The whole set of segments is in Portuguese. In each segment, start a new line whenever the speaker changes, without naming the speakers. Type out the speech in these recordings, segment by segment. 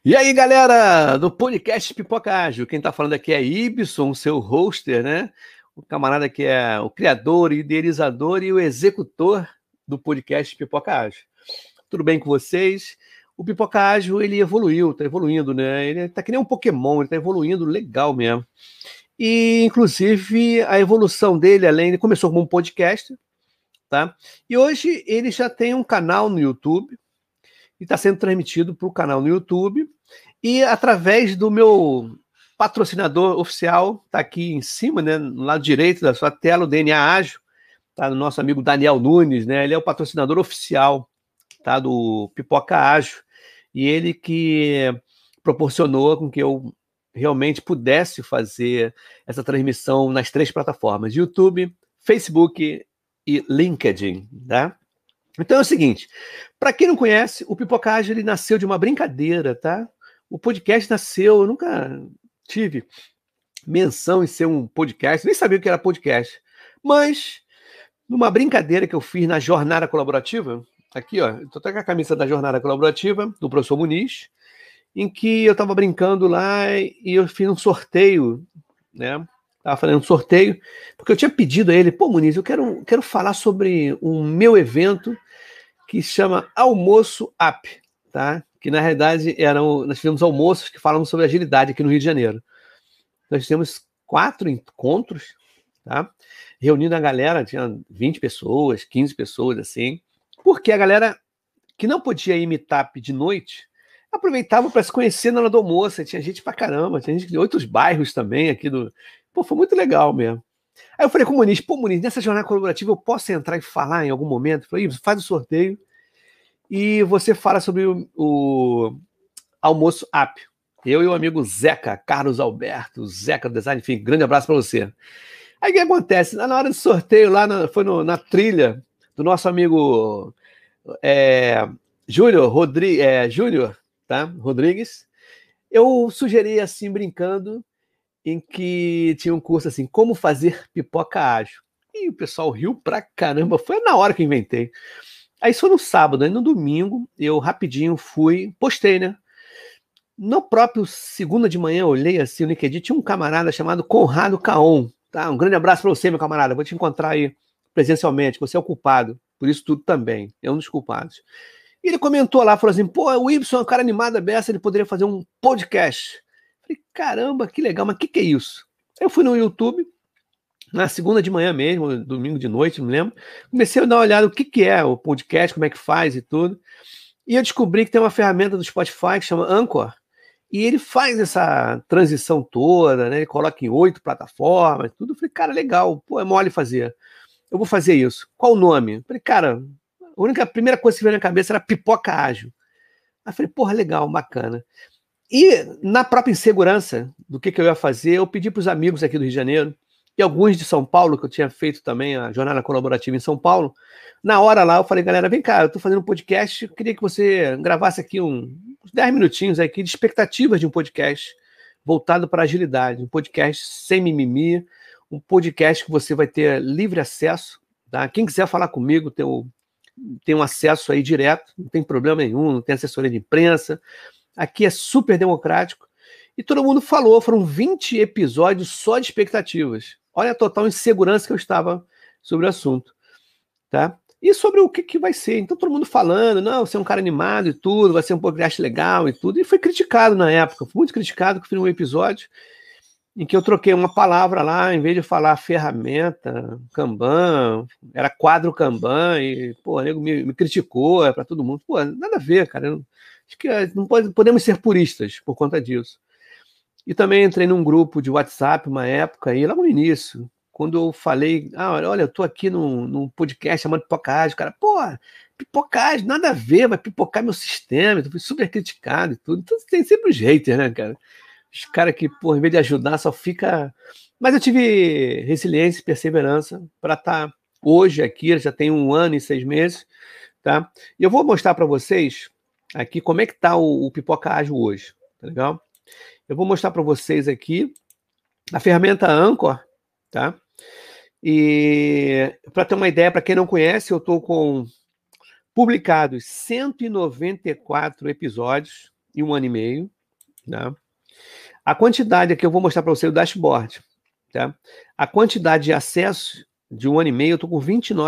E aí, galera do podcast Pipoca Ágil, quem tá falando aqui é Ibson, seu hoster, né? O camarada que é o criador, idealizador e o executor do podcast Pipoca Ágil. Tudo bem com vocês? O Pipoca Ágil, ele evoluiu, tá evoluindo, né? Ele tá que nem um Pokémon, ele tá evoluindo legal mesmo. E, inclusive, a evolução dele, ele começou como um podcast, tá? E hoje ele já tem um canal no YouTube, e está sendo transmitido para o canal no YouTube e através do meu patrocinador oficial, está aqui em cima, né, no lado direito da sua tela, o DNA Ágil, tá, do nosso amigo Daniel Nunes, né, ele é o patrocinador oficial, tá, do Pipoca Ágil, e ele que proporcionou com que eu realmente pudesse fazer essa transmissão nas 3 plataformas, YouTube, Facebook e LinkedIn, tá? Então é o seguinte, para quem não conhece, o Pipocagem ele nasceu de uma brincadeira, tá? O podcast nasceu, eu nunca tive menção em ser um podcast, nem sabia o que era podcast, mas numa brincadeira que eu fiz na jornada colaborativa, aqui ó, eu tô até com a camisa da jornada colaborativa, do professor Muniz, em que eu estava brincando lá e eu fiz um sorteio, né? Estava fazendo um sorteio, porque eu tinha pedido a ele, pô, Muniz, eu quero falar sobre o meu evento que chama Almoço App, tá? Que na realidade nós tivemos almoços que falam sobre agilidade aqui no Rio de Janeiro. Nós temos 4 encontros, tá? Reunindo a galera, tinha 20 pessoas, 15 pessoas, assim, porque a galera que não podia ir meetup de noite aproveitava para se conhecer na hora do almoço. Tinha gente pra caramba, tinha gente de outros bairros também aqui do. Pô, foi muito legal mesmo. Aí eu falei com o Muniz, pô, Muniz, nessa jornada colaborativa eu posso entrar e falar em algum momento? Eu falei, faz o sorteio e você fala sobre o Almoço App. Eu e o amigo Zeca, Carlos Alberto, Zeca do Design, enfim, grande abraço para você. Aí o que acontece? Na hora do sorteio, na trilha do nosso amigo Júnior, tá? Rodrigues, eu sugeri assim, brincando, em que tinha um curso assim, como fazer pipoca ágil. E o pessoal riu pra caramba, foi na hora que eu inventei. Aí isso foi no sábado, aí no domingo eu rapidinho fui, postei, né? No próprio segunda de manhã eu olhei assim no LinkedIn, tinha um camarada chamado Conrado Caon, tá? Um grande abraço para você, meu camarada, vou te encontrar aí presencialmente, você é o culpado, por isso tudo também, é um dos culpados. E ele comentou lá, falou assim, pô, o Ibson é um cara animado a beça, ele poderia fazer um podcast. Falei, caramba, que legal, mas o que é isso? Eu fui no YouTube, na segunda de manhã mesmo, domingo de noite, não lembro, comecei a dar uma olhada no que é o podcast, como é que faz e tudo. E eu descobri que tem uma ferramenta do Spotify que chama Anchor, e ele faz essa transição toda, né? Ele coloca em 8 plataformas, tudo. Eu falei, cara, legal, pô, é mole fazer. Eu vou fazer isso. Qual o nome? Eu falei, cara, a primeira coisa que veio na cabeça era Pipoca Ágil. Aí eu falei, porra, legal, bacana. E na própria insegurança do que eu ia fazer, eu pedi para os amigos aqui do Rio de Janeiro, e alguns de São Paulo, que eu tinha feito também a jornada colaborativa em São Paulo. Na hora lá, eu falei, galera, vem cá, eu estou fazendo um podcast, eu queria que você gravasse aqui uns 10 minutinhos aqui de expectativas de um podcast voltado para agilidade, um podcast sem mimimi, um podcast que você vai ter livre acesso, tá? Quem quiser falar comigo tem um acesso aí direto, não tem problema nenhum, não tem assessoria de imprensa. Aqui é super democrático. E todo mundo falou, foram 20 episódios só de expectativas. Olha a total insegurança que eu estava sobre o assunto, tá? E sobre o que vai ser. Então todo mundo falando, não, você é um cara animado e tudo, vai ser um podcast legal e tudo. E foi criticado na época, foi muito criticado que eu fiz um episódio em que eu troquei uma palavra lá, em vez de falar ferramenta, Kanban, era quadro Kanban, e, pô, o nego me criticou, é para todo mundo. Pô, nada a ver, cara. Acho que não podemos ser puristas por conta disso. E também entrei num grupo de WhatsApp uma época aí, logo no início, quando eu falei, olha, eu tô aqui num podcast chamado Pipocagem, cara, pô, Pipocagem, nada a ver, vai pipocar meu sistema, eu fui super criticado e tudo. Então tem sempre os haters, né, cara? Os caras que, pô, em vez de ajudar, só fica. Mas eu tive resiliência e perseverança para estar hoje aqui, já tem 1 ano e 6 meses, tá? E eu vou mostrar para vocês aqui como é que tá o Pipoca Ágil hoje, tá legal? Eu vou mostrar para vocês aqui a ferramenta Anchor, tá? E para ter uma ideia, para quem não conhece, eu estou com publicados 194 episódios, em 1 ano e meio. Tá? A quantidade, aqui eu vou mostrar para você o dashboard. Tá? A quantidade de acessos de 1 ano e meio, eu estou com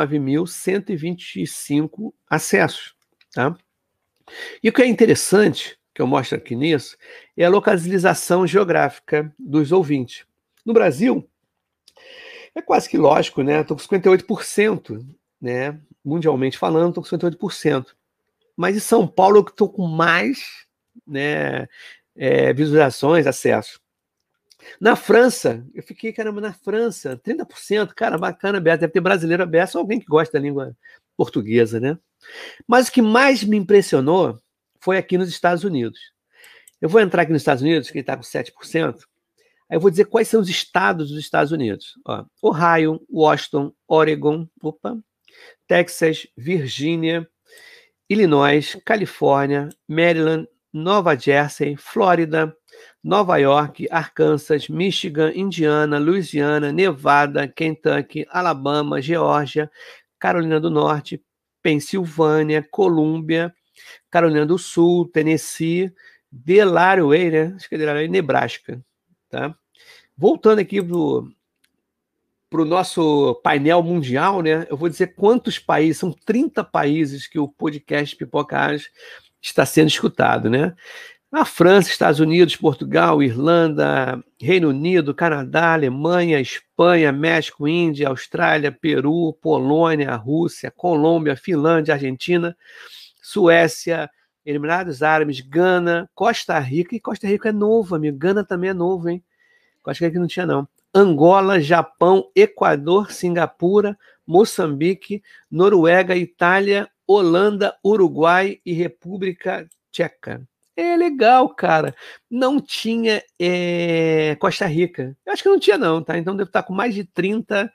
29.125 acessos. Tá? E o que é interessante, que eu mostro aqui nisso, é a localização geográfica dos ouvintes. No Brasil, é quase que lógico, né? Estou com 58%, né? Mundialmente falando, estou com 58%. Mas em São Paulo eu estou com mais, né, visualizações, acessos. Na França, eu fiquei, caramba, na França, 30%, cara, bacana, aberto. Deve ter brasileiro aberto, ou alguém que gosta da língua portuguesa, né? Mas o que mais me impressionou foi aqui nos Estados Unidos. Eu vou entrar aqui nos Estados Unidos, que está com 7%. Aí eu vou dizer quais são os estados dos Estados Unidos. Ó, Ohio, Washington, Oregon, Texas, Virgínia, Illinois, Califórnia, Maryland, Nova Jersey, Flórida, Nova York, Arkansas, Michigan, Indiana, Louisiana, Nevada, Kentucky, Alabama, Geórgia, Carolina do Norte, Pensilvânia, Colômbia, Carolina do Sul, Tennessee, Delaware, né? Acho que é Delaware, Nebraska. Tá? Voltando aqui para o nosso painel mundial, né? Eu vou dizer quantos países, são 30 países que o podcast Pipoca Ágil está sendo escutado, né? A França, Estados Unidos, Portugal, Irlanda, Reino Unido, Canadá, Alemanha, Espanha, México, Índia, Austrália, Peru, Polônia, Rússia, Colômbia, Finlândia, Argentina, Suécia, Emirados Árabes, Gana, Costa Rica, e Costa Rica é novo, amigo, Gana também é novo, hein? Costa Rica não tinha, não. Angola, Japão, Equador, Singapura, Moçambique, Noruega, Itália, Holanda, Uruguai e República Tcheca. É legal, cara. Não tinha Costa Rica. Eu acho que não tinha, não, tá? Então deve estar com mais de 30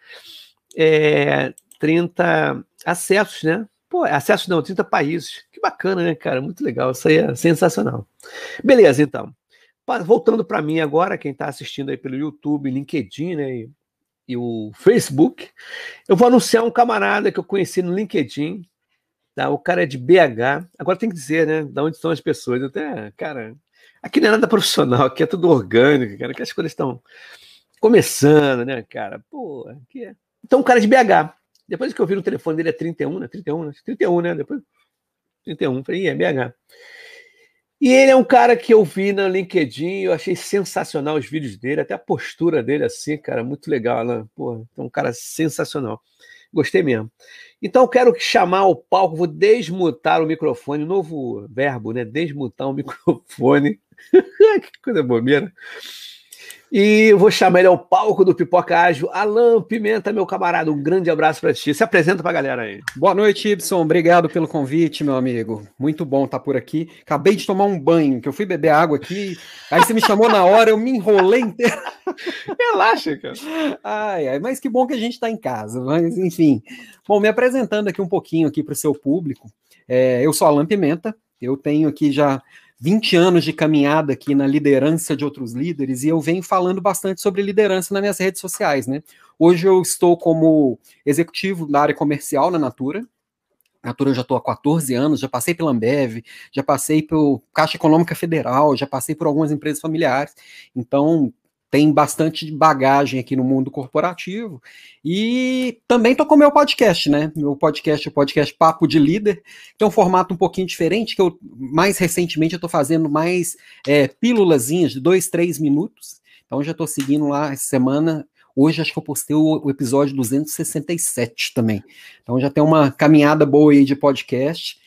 acessos, né? Pô, acessos não, 30 países. Que bacana, né, cara? Muito legal. Isso aí é sensacional. Beleza, então. Voltando para mim agora, quem está assistindo aí pelo YouTube, LinkedIn, né, e o Facebook, eu vou anunciar um camarada que eu conheci no LinkedIn, tá? O cara é de BH, agora tem que dizer, né, de onde estão as pessoas, até, cara, aqui não é nada profissional, aqui é tudo orgânico, cara, que as coisas estão começando, né, cara, pô, aqui é... Então, o cara é de BH, depois que eu vi no telefone dele é 31, né, 31, né, depois 31, falei, é BH. E ele é um cara que eu vi no LinkedIn, eu achei sensacional os vídeos dele, até a postura dele assim, cara, muito legal, né? Pô, é um cara sensacional. Gostei mesmo. Então eu quero chamar ao palco, vou desmutar o microfone, novo verbo, né? Desmutar o microfone. Que coisa bobeira. E eu vou chamar ele ao palco do Pipoca Ágil. Alan Pimenta, meu camarada, um grande abraço para ti. Se apresenta para a galera aí.
Boa noite, Ibson. Obrigado pelo convite, meu amigo. Muito bom estar por aqui. Acabei de tomar um banho, que eu fui beber água aqui. Aí você me chamou na hora, eu me enrolei inteiro.
Relaxa, cara.
Ai, mas que bom que a gente está em casa. Mas, enfim. Bom, me apresentando aqui um pouquinho aqui para o seu público. Eu sou Alan Pimenta. Eu tenho aqui já 20 anos de caminhada aqui na liderança de outros líderes e eu venho falando bastante sobre liderança nas minhas redes sociais, né? Hoje eu estou como executivo da área comercial na Natura. Natura eu já estou há 14 anos, já passei pela Ambev, já passei pelo Caixa Econômica Federal, já passei por algumas empresas familiares, então tem bastante bagagem aqui no mundo corporativo. E também estou com o meu podcast, né? Meu podcast é o podcast Papo de Líder, que é um formato um pouquinho diferente, que eu, mais recentemente, eu estou fazendo mais pílulazinhas de 2, 3 minutos. Então, já estou seguindo lá essa semana. Hoje, acho que eu postei o episódio 267 também. Então, já tem uma caminhada boa aí de podcast.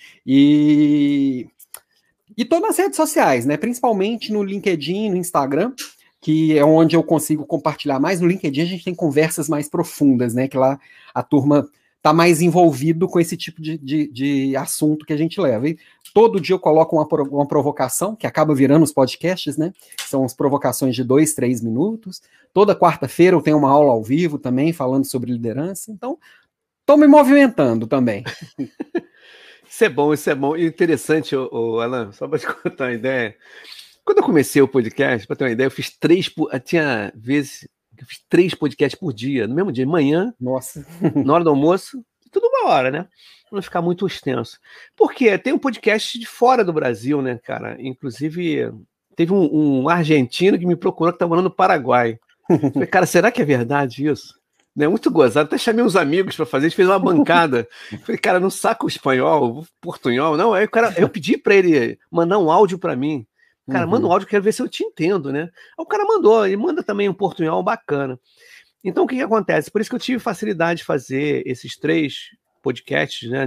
E estou nas redes sociais, né? Principalmente no LinkedIn, no Instagram, que é onde eu consigo compartilhar mais. No LinkedIn a gente tem conversas mais profundas, né? Que lá a turma está mais envolvido com esse tipo de assunto que a gente leva. E todo dia eu coloco uma provocação, que acaba virando os podcasts, né? São as provocações de 2, 3 minutos. Toda quarta-feira eu tenho uma aula ao vivo também, falando sobre liderança. Então, estou me movimentando também.
Isso é bom, isso é bom. E interessante, Alan, só para te contar uma ideia. Quando eu comecei o podcast, para ter uma ideia, eu fiz 3, tinha vezes que eu fiz 3 podcasts por dia, no mesmo dia, de manhã,
Nossa.
na hora do almoço, tudo uma hora, né? Pra não ficar muito extenso. Porque tem um podcast de fora do Brasil, né, cara? Inclusive, teve um argentino que me procurou que tá morando no Paraguai. Falei, cara, será que é verdade isso? Né, muito gozado. Até chamei uns amigos para fazer, a gente fez uma bancada. Falei, cara, não saca o espanhol, o portunhol, não. Aí o cara, eu pedi para ele mandar um áudio para mim. Cara, manda um áudio, quero ver se eu te entendo, né? Aí o cara mandou, e manda também um portunhol bacana. Então, o que acontece? Por isso que eu tive facilidade de fazer esses 3 podcasts, né,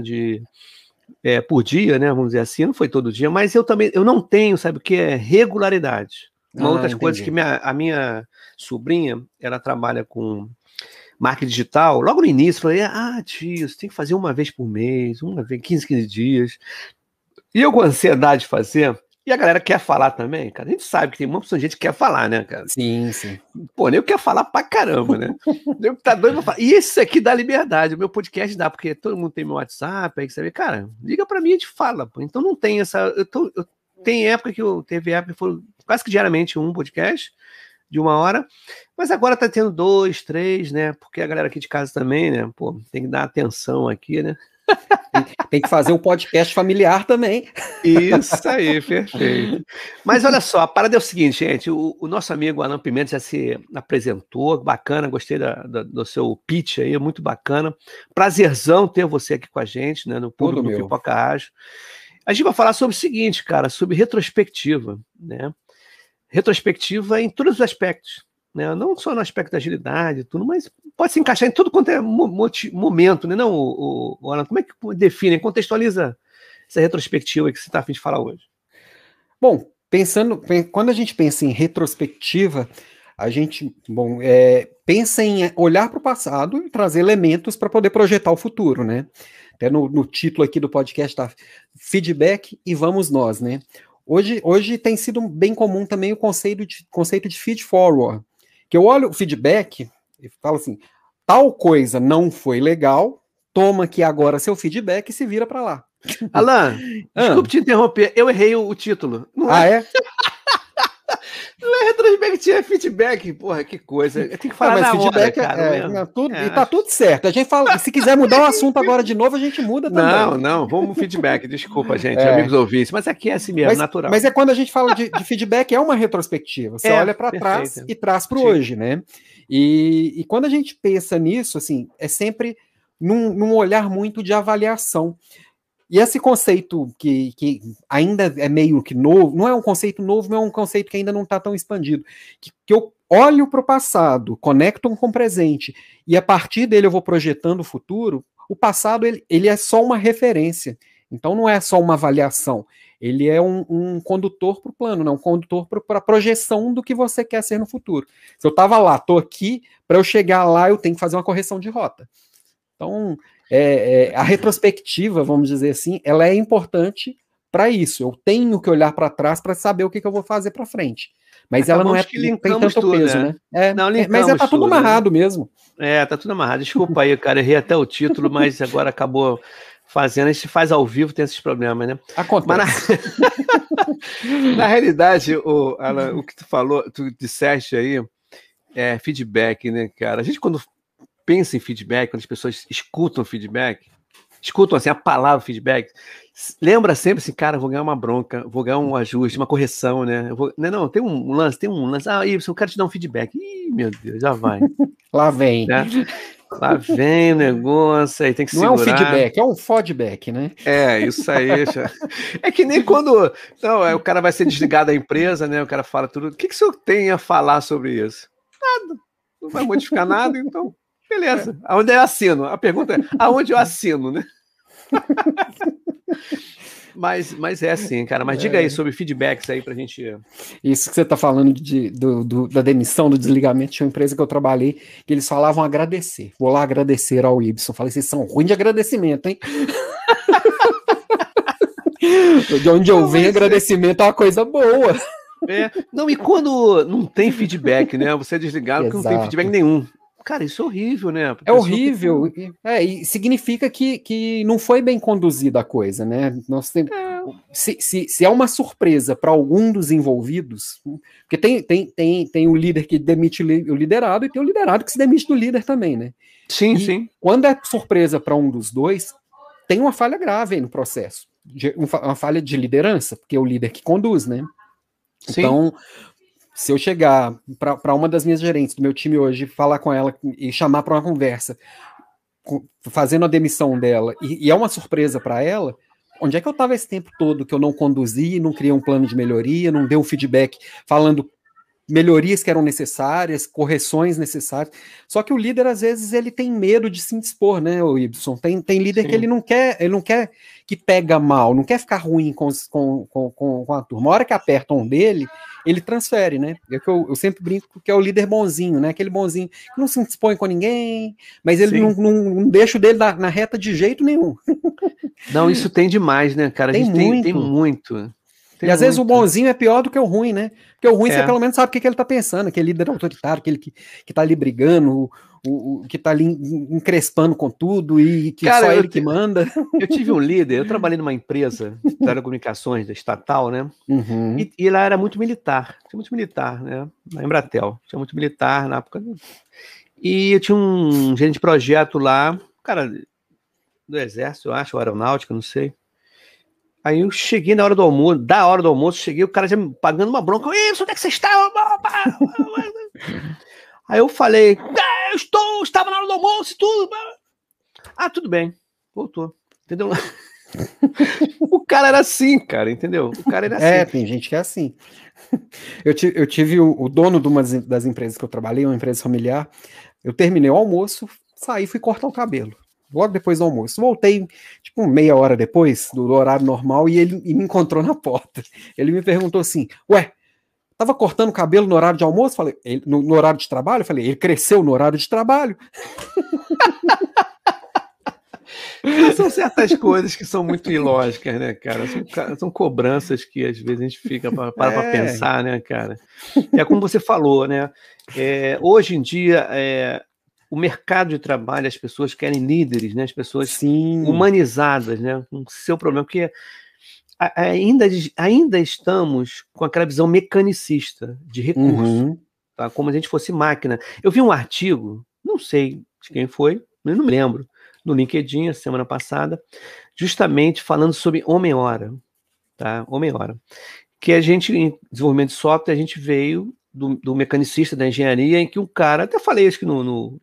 por dia, né, vamos dizer assim, não foi todo dia, mas eu não tenho, sabe o que é regularidade. Uma outras coisas que a minha sobrinha, ela trabalha com marketing digital, logo no início, falei, tio, você tem que fazer uma vez por mês, uma vez, 15 dias. E eu com ansiedade de fazer, e a galera quer falar também, cara. A gente sabe que tem uma opção de gente que quer falar, né, cara?
Sim, sim.
Pô, nem eu quero falar pra caramba, né? Eu tá doido pra falar. E esse aqui dá liberdade, o meu podcast dá, porque todo mundo tem meu WhatsApp, aí você vê, cara, liga pra mim e a gente fala, pô. Então não tem essa. Tem época que teve época que foi quase que diariamente um podcast de 1 hora, mas agora tá tendo 2, 3, né? Porque a galera aqui de casa também, né? Pô, tem que dar atenção aqui, né?
Tem que fazer um podcast familiar também.
Isso aí, perfeito. Mas olha só, a parada é o seguinte, gente, o nosso amigo Alan Pimenta já se apresentou, bacana, gostei do seu pitch aí, muito bacana. Prazerzão ter você aqui com a gente, né, no público do Pipoca Ágil. A gente vai falar sobre o seguinte, cara, sobre retrospectiva, né? Retrospectiva em todos os aspectos, né? Não só no aspecto da agilidade e tudo, mas pode se encaixar em tudo quanto é momento, né? Não, Alan, como é que define, contextualiza essa retrospectiva que você está a fim de falar hoje?
Bom, quando a gente pensa em retrospectiva, a gente pensa em olhar para o passado e trazer elementos para poder projetar o futuro, né? Até no título aqui do podcast está Feedback e Vamos Nós, né? Hoje tem sido bem comum também o conceito de feed forward, que eu olho o feedback e falo assim, tal coisa não foi legal, toma aqui agora seu feedback e se vira para lá.
Alan, desculpe te interromper, eu errei o título.
Não é?
Não é retrospectiva, é feedback. Porra, que coisa. Eu tenho que falar
mas
na
feedback
hora, cara.
E tá tudo certo. A gente fala, se quiser mudar o assunto agora de novo, a gente muda também.
Não, vamos feedback. Desculpa, gente, amigos ouvintes. Mas aqui é assim mesmo, natural.
Mas é quando a gente fala de feedback, é uma retrospectiva. Você olha para trás e traz para hoje, né? E quando a gente pensa nisso, assim, é sempre num olhar muito de avaliação. E esse conceito que ainda é meio que novo, não é um conceito novo, não é um conceito que ainda não está tão expandido, que eu olho para o passado, conecto com o presente, e a partir dele eu vou projetando o futuro. O passado ele é só uma referência, então não é só uma avaliação, ele é um condutor para o plano, um condutor para a projeção do que você quer ser no futuro. Se eu estava lá, estou aqui, para eu chegar lá eu tenho que fazer uma correção de rota. Então, a retrospectiva, vamos dizer assim, ela é importante para isso. Eu tenho que olhar para trás para saber o que eu vou fazer para frente. Mas ela não tem tanto
tudo,
peso, né? Mas tá tudo amarrado mesmo.
Tá tudo amarrado. Desculpa aí, cara, errei até o título, mas agora acabou fazendo. A gente faz ao vivo, tem esses problemas, né?
Acontece.
Mas na realidade, Alan, o que tu falou, tu disseste aí, é feedback, né, cara? A gente, quando pensa em feedback, quando as pessoas escutam feedback, escutam assim a palavra feedback, lembra sempre assim, cara, vou ganhar uma bronca, vou ganhar um ajuste, uma correção, né? Não, tem um lance. Eu quero te dar um feedback. Ih, meu Deus, já vai.
Lá vem.
Né? Lá vem o negócio, aí tem que segurar.
Não é um feedback, é um feedback, né?
Isso aí. É que nem quando o cara vai ser desligado da empresa, né? O cara fala tudo. O que o senhor tem a falar sobre isso? Nada. Não vai modificar nada, então beleza. Aonde eu assino? A pergunta é, aonde eu assino, né? mas é assim, cara. Mas diga aí sobre feedbacks aí pra gente...
Isso que você tá falando da demissão, do desligamento, tinha uma empresa que eu trabalhei, que eles falavam agradecer. Vou lá agradecer ao Ibson. Falei, vocês são ruins de agradecimento, hein? De onde eu venho, agradecimento é uma coisa boa.
Não, e quando não tem feedback, né? Você é desligado porque não tem feedback nenhum. Cara, isso é horrível, né?
É horrível. E significa que não foi bem conduzida a coisa, né? Se é uma surpresa para algum dos envolvidos, porque tem o líder que demite o liderado e tem o liderado que se demite do líder também, né?
Sim, sim.
Quando é surpresa para um dos dois, tem uma falha grave aí no processo, uma falha de liderança, porque é o líder que conduz, né?
Sim.
Então, se eu chegar para uma das minhas gerentes do meu time hoje, falar com ela e chamar para uma conversa, fazendo a demissão dela, e é uma surpresa para ela, onde é que eu estava esse tempo todo que eu não conduzi, não criei um plano de melhoria, não dei um feedback falando melhorias que eram necessárias, correções necessárias. Só que o líder, às vezes, ele tem medo de se indispor, né, o Ibson? Tem líder Sim. que ele não quer que pega mal, não quer ficar ruim com a turma. A hora que apertam dele, ele transfere, né? Eu sempre brinco que é o líder bonzinho, né? Aquele bonzinho que não se indispõe com ninguém, mas ele não deixa o dele na reta de jeito nenhum.
Não, isso tem demais, né, cara? A gente tem muito.
E às vezes o bonzinho é pior do que o ruim, né? Porque o ruim você pelo menos sabe o que ele tá pensando, aquele líder autoritário, aquele que tá ali brigando, o que tá ali encrespando com tudo e que cara, só ele que manda.
Eu tive um líder, eu trabalhei numa empresa de telecomunicações, da estatal, né?
Uhum.
E lá era muito militar, tinha muito militar, né? Na Embratel, tinha muito militar na época. E eu tinha um gerente de projeto lá, cara, do Exército, eu acho, ou Aeronáutica, não sei. Aí eu cheguei na hora do almoço, cheguei, o cara já me pagando uma bronca. Isso, onde é que você está? Aí eu falei, estava na hora do almoço e tudo. Ah, tudo bem. Voltou. Entendeu? O cara era assim, cara, entendeu? O cara era assim.
Tem gente que é assim. Eu tive o dono de uma das empresas que eu trabalhei, uma empresa familiar. Eu terminei o almoço, saí e fui cortar o cabelo. Logo depois do almoço. Voltei, tipo, meia hora depois do horário normal e ele me encontrou na porta. Ele me perguntou assim, ué, tava cortando o cabelo no horário de almoço? Falei, no horário de trabalho? Eu falei, ele cresceu no horário de trabalho.
São certas coisas que são muito ilógicas, né, cara? São cobranças que às vezes a gente fica para pensar, né, cara? É como você falou, né? Hoje em dia, o mercado de trabalho, as pessoas querem líderes, né? As pessoas
Sim.
humanizadas, né? Com o seu problema, porque ainda estamos com aquela visão mecanicista de recurso, tá? Como se a gente fosse máquina. Eu vi um artigo, não sei de quem foi, eu não me lembro, no LinkedIn, a semana passada, justamente falando sobre homem-hora, tá? Homem-hora. Que a gente, em desenvolvimento de software, a gente veio do mecanicista da engenharia, em que o cara, até falei acho que no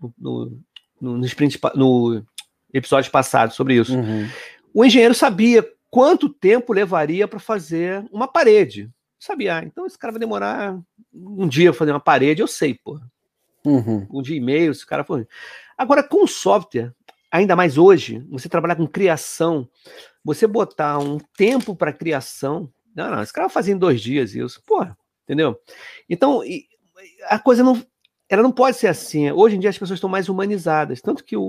episódio passado sobre isso, o engenheiro sabia quanto tempo levaria para fazer uma parede. Sabia, então esse cara vai demorar um dia para fazer uma parede, eu sei, pô. Um dia e meio, esse cara foi. Agora, com software, ainda mais hoje, você trabalhar com criação, você botar um tempo para criação, não, esse cara vai fazer em 2 dias isso, pô, entendeu? Então, a coisa ela não pode ser assim. Hoje em dia as pessoas estão mais humanizadas, tanto que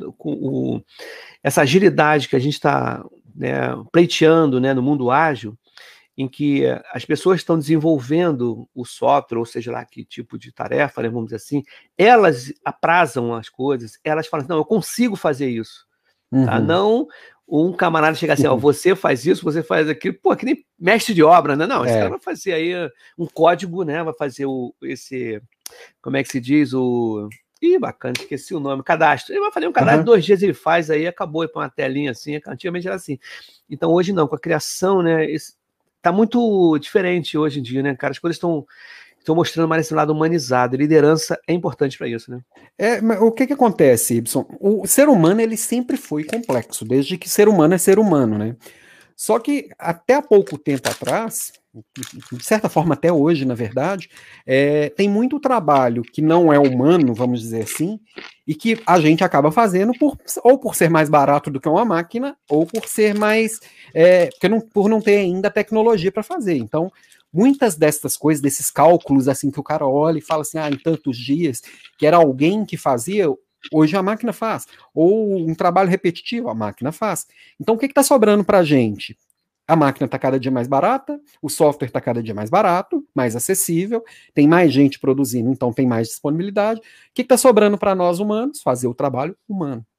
essa agilidade que a gente está, né, pleiteando, né, no mundo ágil, em que as pessoas estão desenvolvendo o software, ou seja lá que tipo de tarefa, né, vamos dizer assim, elas aprazam as coisas, elas falam assim, não, eu consigo fazer isso. Tá? Não um camarada chegar assim, ó, você faz isso, você faz aquilo, pô, que nem mestre de obra, né? Não, esse cara vai fazer aí um código, né? Vai fazer como é que se diz? Bacana, esqueci o nome, cadastro. Ele vai fazer um cadastro, 2 dias ele faz, aí acabou, põe uma telinha assim, antigamente era assim. Então hoje não, com a criação, né? Tá muito diferente hoje em dia, né, cara? As coisas estão mostrando mais esse lado humanizado. Liderança é importante para isso, né?
Mas o que acontece, Ibson? O ser humano, ele sempre foi complexo, desde que ser humano é ser humano, né? Só que até há pouco tempo atrás, de certa forma até hoje, na verdade, tem muito trabalho que não é humano, vamos dizer assim, e que a gente acaba fazendo ou por ser mais barato do que uma máquina, ou por ser mais... por não ter ainda tecnologia para fazer. Então, muitas dessas coisas, desses cálculos assim que o cara olha e fala assim, em tantos dias, que era alguém que fazia, hoje a máquina faz. Ou um trabalho repetitivo, a máquina faz. Então o que está sobrando para a gente? A máquina está cada dia mais barata, o software está cada dia mais barato, mais acessível, tem mais gente produzindo, então tem mais disponibilidade. O que está sobrando para nós humanos? Fazer o trabalho humano.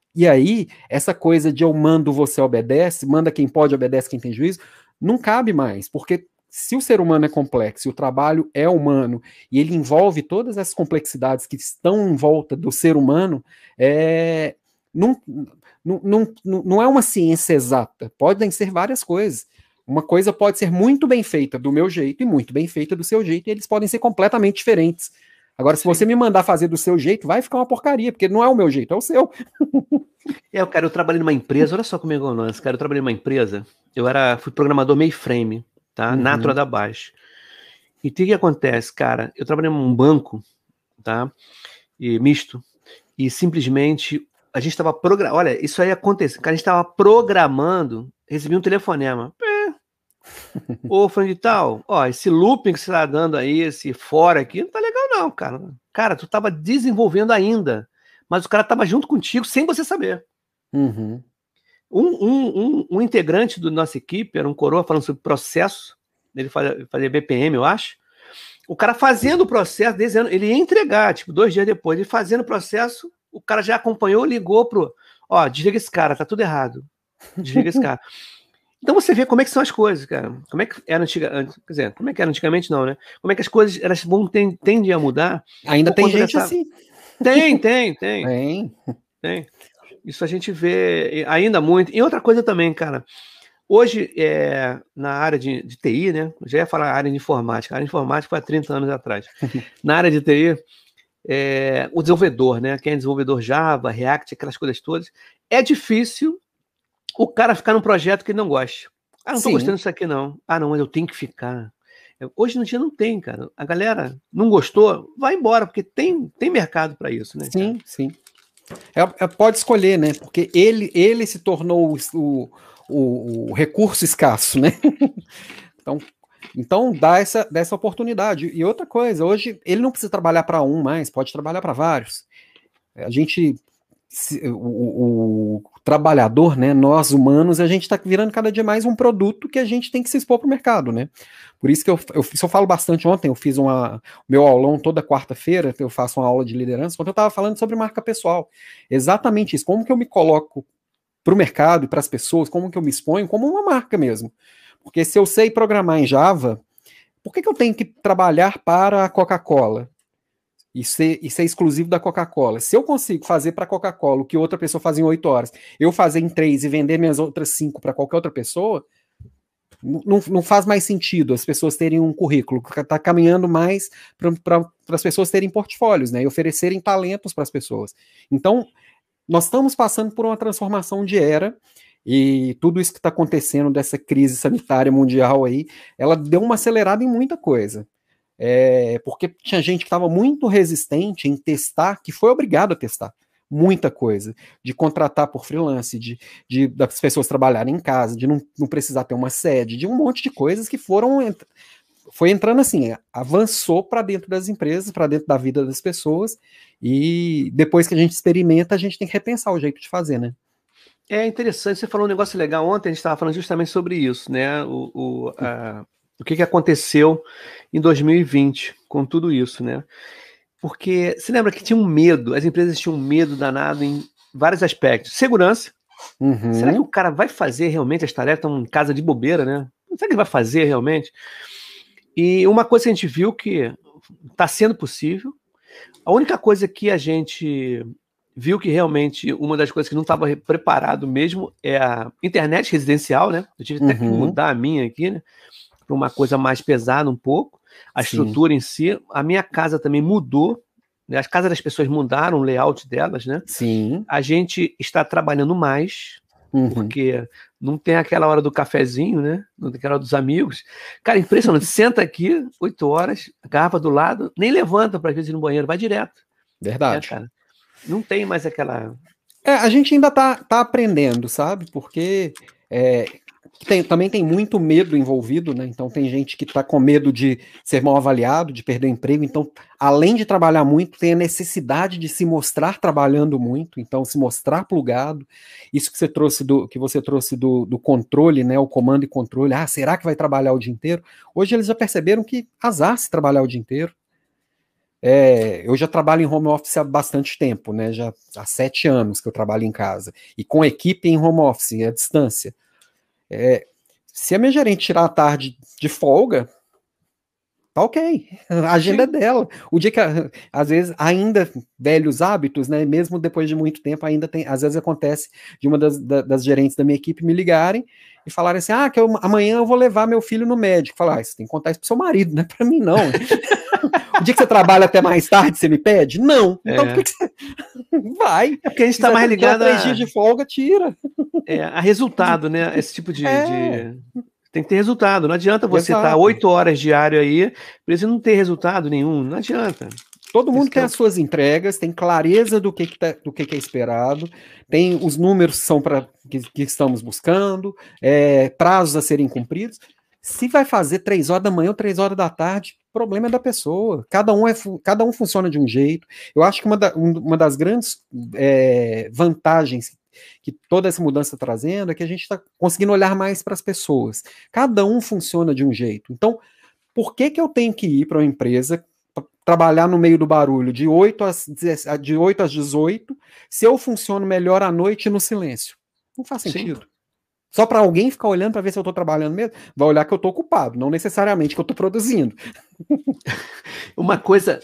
E aí, essa coisa de eu mando, você obedece, manda quem pode, obedece quem tem juízo, não cabe mais, porque se o ser humano é complexo e o trabalho é humano e ele envolve todas essas complexidades que estão em volta do ser humano, não, não é uma ciência exata, podem ser várias coisas. Uma coisa pode ser muito bem feita do meu jeito e muito bem feita do seu jeito, e eles podem ser completamente diferentes. Agora, se você me mandar fazer do seu jeito, vai ficar uma porcaria, porque não é o meu jeito, é o seu.
Cara, eu trabalhei numa empresa, olha só como é o lance, cara, eu trabalhei numa empresa, fui programador mainframe, tá? Natra da Baixo. E o que acontece, cara? Eu trabalhei num banco, tá? Misto, e simplesmente a gente estava programando, olha, isso aí aconteceu, cara, a gente estava programando, recebi um telefonema, ô, fulano de tal, ó, esse looping que você tá dando aí, esse fora aqui, não tá legal não, cara. Cara, tu tava desenvolvendo ainda, mas o cara tava junto contigo sem você saber. Um integrante da nossa equipe, era um coroa falando sobre processo, ele fazia BPM, eu acho. O cara fazendo o processo, desenhando, ele ia entregar, tipo, 2 dias depois, ele fazendo o processo, o cara já acompanhou, ligou pro, ó, desliga esse cara, tá tudo errado. Desliga esse cara. Então você vê como é que são as coisas, cara. Como é que era antigamente, quer dizer, como é que era antigamente não, né? Como é que as coisas elas tendem a mudar.
Ainda tem gente assim.
Tem. Isso a gente vê ainda muito. E outra coisa também, cara. Hoje, na área de TI, né? Eu já ia falar área de informática. A área de informática foi há 30 anos atrás. Na área de TI, o desenvolvedor, né? Quem é desenvolvedor Java, React, aquelas coisas todas, é difícil o cara ficar num projeto que ele não gosta. Ah, não tô gostando disso aqui, não. Ah, não, mas eu tenho que ficar. Hoje no dia não tem, cara. A galera não gostou, vai embora, porque tem mercado para isso, né?
Sim. Pode escolher, né? Porque ele se tornou o recurso escasso, né? Então dá essa oportunidade. E outra coisa, hoje ele não precisa trabalhar para um mais, pode trabalhar para vários. A gente, o trabalhador, né? Nós humanos, a gente está virando cada dia mais um produto que a gente tem que se expor para o mercado, né? Por isso que eu falo bastante ontem, eu fiz meu aulão toda quarta-feira, eu faço uma aula de liderança, quando eu estava falando sobre marca pessoal. Exatamente isso, como que eu me coloco para o mercado e para as pessoas, como que eu me exponho como uma marca mesmo. Porque se eu sei programar em Java, por que eu tenho que trabalhar para a Coca-Cola? E ser exclusivo da Coca-Cola. Se eu consigo fazer para a Coca-Cola o que outra pessoa faz em 8 horas, eu fazer em 3 e vender minhas outras 5 para qualquer outra pessoa, não faz mais sentido as pessoas terem um currículo, está caminhando mais para as pessoas terem portfólios, né, e oferecerem talentos para as pessoas. Então, nós estamos passando por uma transformação de era, e tudo isso que está acontecendo dessa crise sanitária mundial aí, ela deu uma acelerada em muita coisa. Porque tinha gente que estava muito resistente em testar, que foi obrigado a testar muita coisa, de contratar por freelance, das pessoas trabalharem em casa, de não precisar ter uma sede, de um monte de coisas que foi entrando assim, avançou para dentro das empresas, para dentro da vida das pessoas, e depois que a gente experimenta, a gente tem que repensar o jeito de fazer, né?
É interessante, você falou um negócio legal ontem, a gente estava falando justamente sobre isso, né? O que aconteceu em 2020 com tudo isso, né? Porque você lembra que tinha um medo, as empresas tinham um medo danado em vários aspectos. Segurança. Será que o cara vai fazer realmente as tarefas? Estão em casa de bobeira, né? Será que ele vai fazer realmente? E uma coisa que a gente viu que está sendo possível. A única coisa que a gente viu que realmente uma das coisas que não estava preparado mesmo é a internet residencial, né? Eu tive até que mudar a minha aqui, né? Para uma coisa mais pesada um pouco. A estrutura em si. A minha casa também mudou, né? As casas das pessoas mudaram o layout delas, né?
Sim.
A gente está trabalhando mais, porque não tem aquela hora do cafezinho, né? Não tem aquela hora dos amigos. Cara, impressionante. Senta aqui, 8 horas, garrafa do lado, nem levanta para às vezes ir no banheiro, vai direto.
Verdade.
Cara? Não tem mais aquela...
A gente ainda tá aprendendo, sabe? Porque também tem muito medo envolvido, né? Então tem gente que tá com medo de ser mal avaliado, de perder o emprego. Então, além de trabalhar muito, tem a necessidade de se mostrar trabalhando muito, então se mostrar plugado. Isso que você trouxe do controle, né? O comando e controle. Ah, será que vai trabalhar o dia inteiro? Hoje eles já perceberam que azar se trabalhar o dia inteiro. Eu já trabalho em home office há bastante tempo, né? Já há 7 anos que eu trabalho em casa. E com equipe em home office, à distância. Se a minha gerente tirar a tarde de folga, tá ok. A agenda é
Sim.
dela. O dia que, às vezes, ainda velhos hábitos, né? Mesmo depois de muito tempo, ainda tem. Às vezes acontece de uma das gerentes da minha equipe me ligarem e falarem assim: amanhã eu vou levar meu filho no médico. Falar, você tem que contar isso pro seu marido, não é pra mim, não. O dia que você trabalha até mais tarde, você me pede? Não. Então por que você vai?
É porque a gente está mais ligado
3 dias de folga, tira.
a resultado, né? Esse tipo
É,
tem que ter resultado. Não adianta você estar
exato.
8 horas diário aí, pra você não ter resultado nenhum. Não adianta.
Todo mundo
Esse que
tem
é
as suas entregas, tem clareza do que é esperado, tem os números que são para que estamos buscando, prazos a serem cumpridos. Se vai fazer 3 horas da manhã ou 3 horas da tarde, o problema é da pessoa. Cada um funciona de um jeito. Eu acho que uma das grandes vantagens que toda essa mudança está trazendo é que a gente está conseguindo olhar mais para as pessoas. Cada um funciona de um jeito. Então, por que eu tenho que ir para uma empresa trabalhar no meio do barulho de 8 às 18, se eu funciono melhor à noite no silêncio? Não faz
sim.
sentido. Só para alguém ficar olhando para ver se eu estou trabalhando mesmo, vai olhar que eu estou ocupado, não necessariamente que eu estou produzindo.
Uma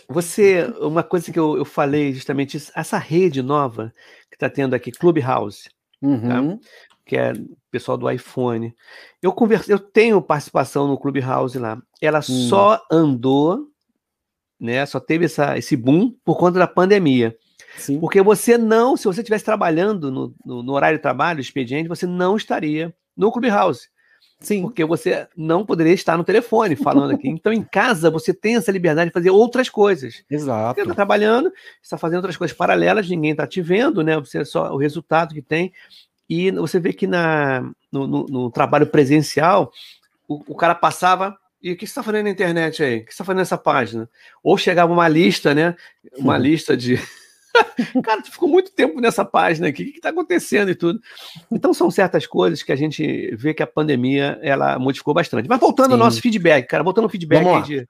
coisa que eu falei justamente isso, essa rede nova que está tendo aqui, Clubhouse, tá?
Uhum,
Que é o pessoal do iPhone. Eu tenho participação no Clubhouse lá. Ela só andou, né? Só teve esse boom por conta da pandemia.
sim,
Porque se você estivesse trabalhando no horário de trabalho, expediente, você não estaria no Clubhouse.
sim,
Porque você não poderia estar no telefone falando aqui. Então, em casa, você tem essa liberdade de fazer outras coisas. Você está
exato.
trabalhando, está fazendo outras coisas paralelas, ninguém está te vendo, né? Você é só o resultado que tem. E você vê que no trabalho presencial, o cara passava. E o que você está fazendo na internet aí? O que você está fazendo nessa página? Ou chegava uma lista, né? Uma lista de. Cara, tu ficou muito tempo nessa página aqui, o que está acontecendo e tudo. Então, são certas coisas que a gente vê que a pandemia ela modificou bastante. Mas voltando ao nosso
Sim.
feedback, cara, voltando ao feedback
Vamos
aí
lá.
de.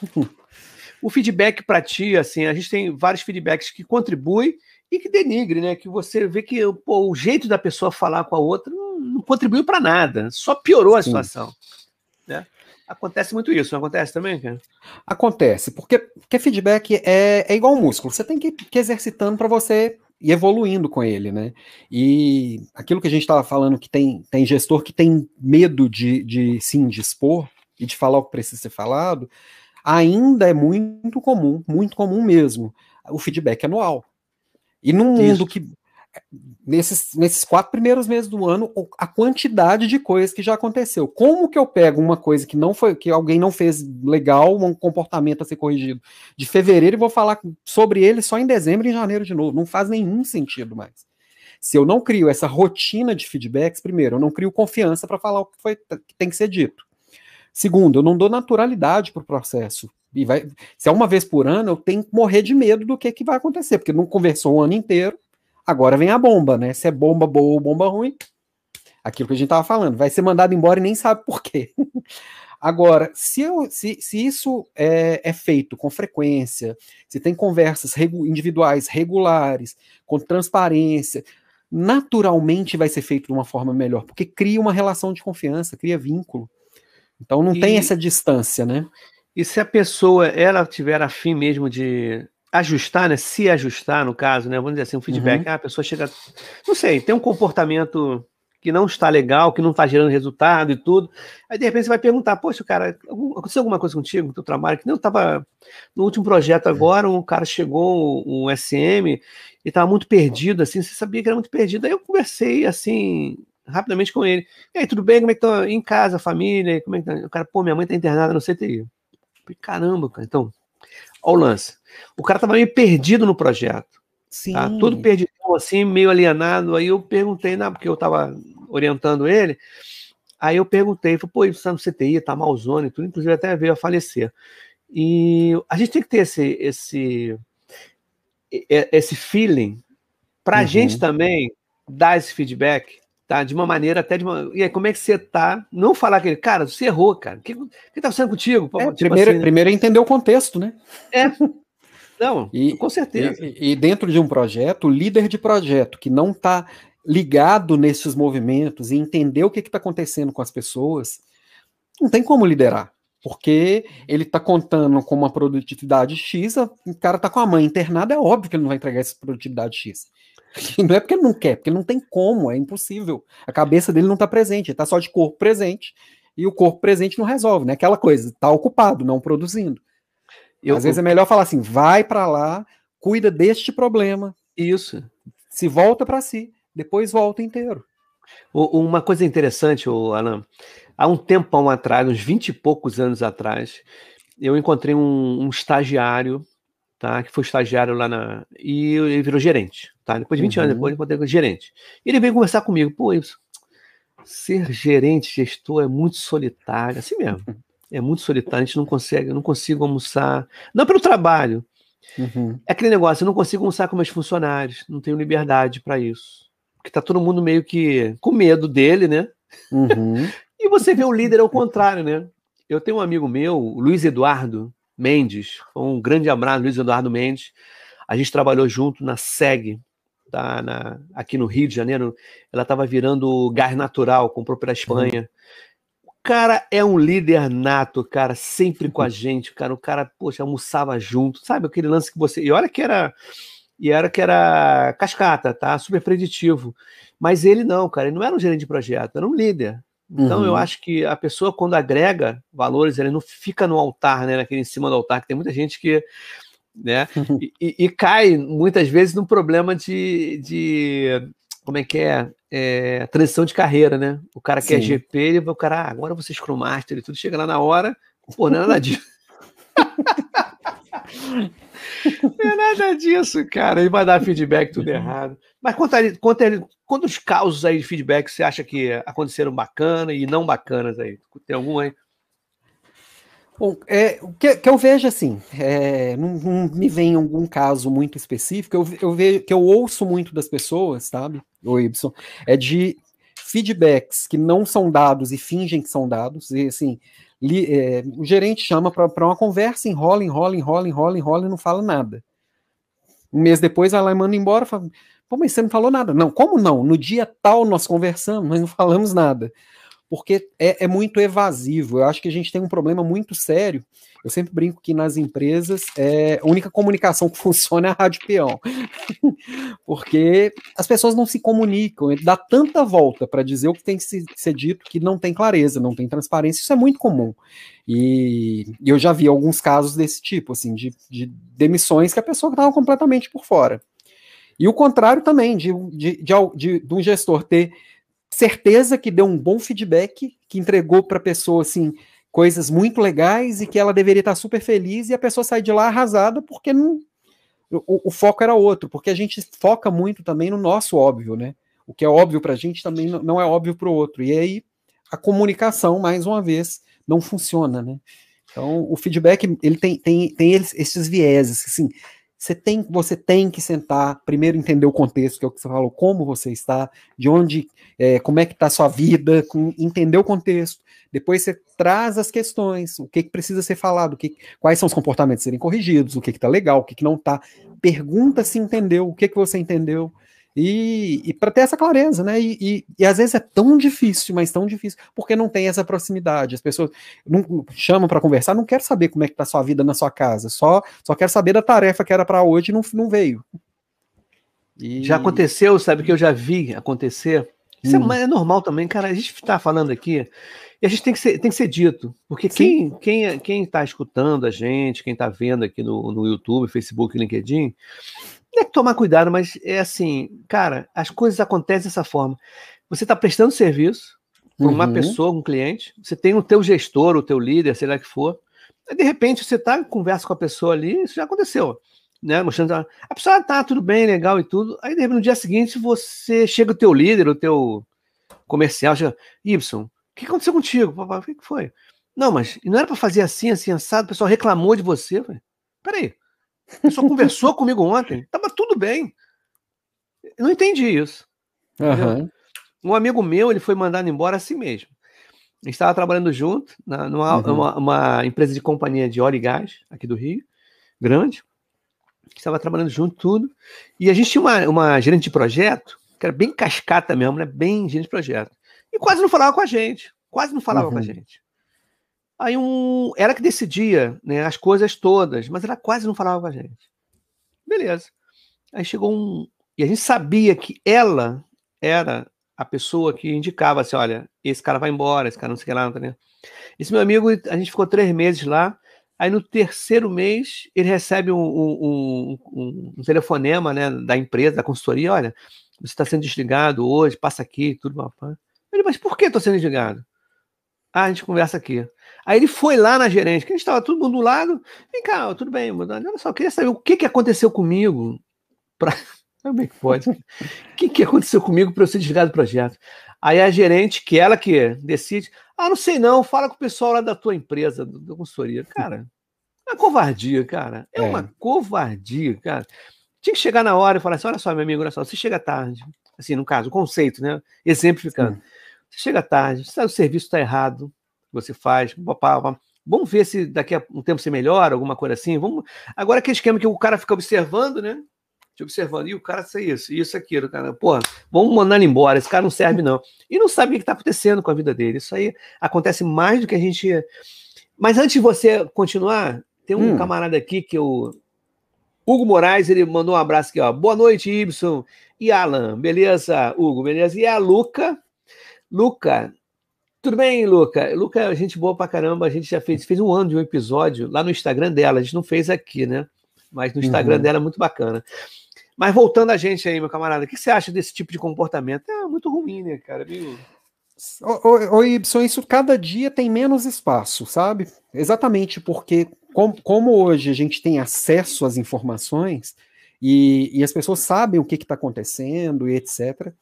O feedback para ti, assim, a gente tem vários feedbacks que contribuem e que denigre, né? Que você vê que pô, o jeito da pessoa falar com a outra não contribuiu para nada, só piorou a
Sim.
situação, né? Acontece muito isso, não acontece também, cara?
Acontece, porque feedback é igual um músculo, você tem que exercitando para você ir evoluindo com ele, né? E aquilo que a gente estava falando, que tem gestor que tem medo de se indispor e de falar o que precisa ser falado, ainda é muito comum mesmo, o feedback anual. E num mundo
Isso.
que nesses 4 primeiros meses do ano, a quantidade de coisas que já aconteceu. Como que eu pego uma coisa que não foi, que alguém não fez legal, um comportamento a ser corrigido de fevereiro e vou falar sobre ele só em dezembro e em janeiro de novo? Não faz nenhum sentido mais. Se eu não crio essa rotina de feedbacks, primeiro, eu não crio confiança para falar o que tem que ser dito. Segundo, eu não dou naturalidade para o processo. Se é uma vez por ano, eu tenho que morrer de medo do que vai acontecer, porque não conversou o ano inteiro. Agora vem a bomba, né? Se é bomba boa ou bomba ruim, aquilo que a gente estava falando, vai ser mandado embora e nem sabe por quê. Agora, se isso é feito com frequência, se tem conversas individuais regulares, com transparência, naturalmente vai ser feito de uma forma melhor, porque cria uma relação de confiança, cria vínculo. Então não tem
E,
essa distância, né?
e se a pessoa ela tiver afim mesmo de ajustar, né? Se ajustar, no caso, né? Vamos dizer assim, um feedback.
Uhum.
A pessoa chega, não sei, tem um comportamento que não está legal, que não está gerando resultado e tudo. Aí, de repente, você vai perguntar, poxa, cara, aconteceu alguma coisa contigo, no teu trabalho? Que não estava no último projeto agora, um cara chegou, um SM, e estava muito perdido, assim, você sabia que era muito perdido. Aí eu conversei, assim, rapidamente com ele. E aí, tudo bem? Como é que tá em casa, a família? Como é que tá? O cara, pô, minha mãe tá internada no CTI. Falei, caramba, cara. Então, olha o lance. O cara tava meio perdido no projeto, tá? Todo
Sim.
perdidão, assim, meio alienado. Aí eu perguntei, porque eu tava orientando ele. Aí eu perguntei, falei, pô, ele está no CTI, tá malzone e tudo, inclusive até veio a falecer. E a gente tem que ter esse feeling pra gente
Uhum.
também dar esse feedback, tá? De uma maneira até de uma. E aí, como é que você tá? Não falar aquele, cara, você errou, cara. O que tá acontecendo contigo? Tipo assim, né?
Primeiro é entender o contexto, né?
É. Não, com certeza.
E dentro de um projeto, o líder de projeto que não está ligado nesses movimentos e entender o que está acontecendo com as pessoas, não tem como liderar. Porque ele está contando com uma produtividade X, o cara está com a mãe internada, é óbvio que ele não vai entregar essa produtividade X. E não é porque ele não quer, porque não tem como, é impossível. A cabeça dele não está presente, ele está só de corpo presente, e o corpo presente não resolve, né? Aquela coisa, está ocupado, não produzindo. Às vezes é melhor falar assim, vai para lá, cuida deste problema.
Isso.
Se volta para si, depois volta inteiro.
Uma coisa interessante, Alan, há um tempão atrás, uns 20 e poucos anos atrás, eu encontrei um estagiário, tá, que foi estagiário lá e ele virou gerente, tá? Depois de 20 anos depois, eu encontrei com o gerente. E ele veio conversar comigo, pô, isso, ser gerente, gestor é muito solitário, assim mesmo. É muito solitário, a gente não consegue, eu não consigo almoçar, não pelo trabalho. É aquele negócio, eu não consigo almoçar com meus funcionários, não tenho liberdade para isso. Porque tá todo mundo meio que com medo dele, né? E você vê o líder ao contrário, né? Eu tenho um amigo meu, o Luiz Eduardo Mendes, um grande abraço, Luiz Eduardo Mendes. A gente trabalhou junto na SEG, tá? Aqui no Rio de Janeiro. Ela estava virando gás natural, comprou pela Espanha. O cara é um líder nato, cara, sempre com a gente, cara. O cara, poxa, almoçava junto, sabe? Aquele lance que você. E olha que era. Que era cascata, tá? Super preditivo. Mas ele não, cara, ele não era um gerente de projeto, era um líder. Então eu acho que a pessoa, quando agrega valores, ele não fica no altar, né? Naquele em cima do altar, que tem muita gente que, né? E cai muitas vezes num problema de como é que transição de carreira, né? O cara quer GP, o cara, agora você é Scrum Master e tudo, chega lá na hora, pô, não é nada disso. Não é nada disso, cara. Ele vai dar feedback tudo errado. Mas quantos causos aí de feedback você acha que aconteceram bacana e não bacanas aí? Tem algum aí?
Bom, o que eu vejo assim, não me vem algum caso muito específico, eu vejo que eu ouço muito das pessoas, sabe, o Y, de feedbacks que não são dados e fingem que são dados, e assim, o gerente chama para uma conversa, enrola e não fala nada. Um mês depois vai lá e manda embora, fala, pô, mas você não falou nada. Não, como não? No dia tal nós conversamos, mas não falamos nada. Porque é muito evasivo. Eu acho que a gente tem um problema muito sério. Eu sempre brinco que nas empresas a única comunicação que funciona é a rádio peão. Porque as pessoas não se comunicam, dá tanta volta para dizer o que tem que ser dito que não tem clareza, não tem transparência. Isso é muito comum. E eu já vi alguns casos desse tipo, assim, de demissões que a pessoa estava completamente por fora. E o contrário também, de um gestor ter certeza que deu um bom feedback, que entregou para a pessoa assim, coisas muito legais e que ela deveria estar super feliz e a pessoa sai de lá arrasada porque o foco era outro, porque a gente foca muito também no nosso óbvio, né? O que é óbvio para a gente também não é óbvio para o outro. E aí a comunicação, mais uma vez, não funciona, né? Então o feedback ele tem esses vieses, assim, você tem que sentar, primeiro entender o contexto, que é o que você falou, como você está, de onde, como é que está a sua vida, entender o contexto. Depois você traz as questões, o que precisa ser falado, quais são os comportamentos a serem corrigidos, o que está legal, o que não está. Pergunta se entendeu, o que você entendeu. E para ter essa clareza, né? E às vezes é tão difícil, mas tão difícil, porque não tem essa proximidade. As pessoas não chamam para conversar, não quero saber como é que tá a sua vida na sua casa, só quero saber da tarefa que era para hoje e não veio.
Já aconteceu, sabe, que eu já vi acontecer. Isso é normal também, cara. A gente está falando aqui e a gente tem que ser dito, porque quem está escutando a gente, quem está vendo aqui no YouTube, Facebook, LinkedIn, tem que tomar cuidado, mas é assim, cara, as coisas acontecem dessa forma. Você está prestando serviço para uma pessoa, um cliente, você tem o teu gestor, o teu líder, sei lá o que for, aí, de repente você está em conversa com a pessoa ali, isso já aconteceu, né? Mostrando a pessoa tá tudo bem, legal e tudo, aí de repente, no dia seguinte você chega o teu líder, o teu comercial, chega, Y, o que aconteceu contigo? O que foi? Não, mas não era para fazer assim, assim, assado, o pessoal reclamou de você. Eu falei, peraí, a pessoa conversou comigo ontem, tava tudo bem. Eu não entendi isso. Um amigo meu, ele foi mandado embora assim mesmo. A gente estava trabalhando junto numa empresa de companhia de óleo e gás, aqui do Rio, grande. estava trabalhando junto, tudo. E a gente tinha uma gerente de projeto, que era bem cascata mesmo, né? Bem gerente de projeto. E quase não falava com a gente. Quase não falava com a gente. Aí ela que decidia, né, as coisas todas, mas ela quase não falava com a gente. Beleza. Aí chegou e a gente sabia que ela era a pessoa que indicava assim, olha, esse cara vai embora, esse cara não sei o que lá, não tá, né? Esse meu amigo, a gente ficou 3 meses lá. Aí no terceiro mês ele recebe um telefonema, né, da empresa, da consultoria, olha, você está sendo desligado hoje, passa aqui, tudo, papá. Ele, mas por que estou sendo desligado? Ah, a gente conversa aqui. Aí ele foi lá na gerente, que a gente estava todo mundo do lado. Vem cá, tudo bem, olha só, eu queria saber o que aconteceu comigo para. Como é que pode? O que aconteceu comigo para eu ser desligado do projeto? Aí a gerente, que ela que decide, não sei não, fala com o pessoal lá da tua empresa, da consultoria. Cara, é uma covardia, cara. É uma covardia, cara. Tinha que chegar na hora e falar assim, olha só, meu amigo, olha só, você chega tarde. Assim, no caso, o conceito, né? Exemplificando. Sim. Você chega tarde, o serviço está errado, você faz, vamos ver se daqui a um tempo você melhora, alguma coisa assim. Agora aquele esquema que o cara fica observando, né? Te observando, e o cara sei isso, aquilo, cara. Pô, vamos mandar ele embora, esse cara não serve, não. E não sabe o que está acontecendo com a vida dele. Isso aí acontece mais do que a gente. Mas antes de você continuar, tem um camarada aqui que o Hugo Moraes, ele mandou um abraço aqui, ó. Boa noite, Ibson e Alan. Beleza, Hugo? Beleza? E a Luca. Luca, tudo bem, Luca? Luca é gente boa pra caramba. A gente já fez um ano de um episódio lá no Instagram dela. A gente não fez aqui, né? Mas no Instagram dela é muito bacana. Mas voltando a gente aí, meu camarada, o que você acha desse tipo de comportamento? É muito ruim, né, cara?
Ô, Ibson, isso cada dia tem menos espaço, sabe? Exatamente porque, como hoje a gente tem acesso às informações e as pessoas sabem o que está acontecendo e etc.,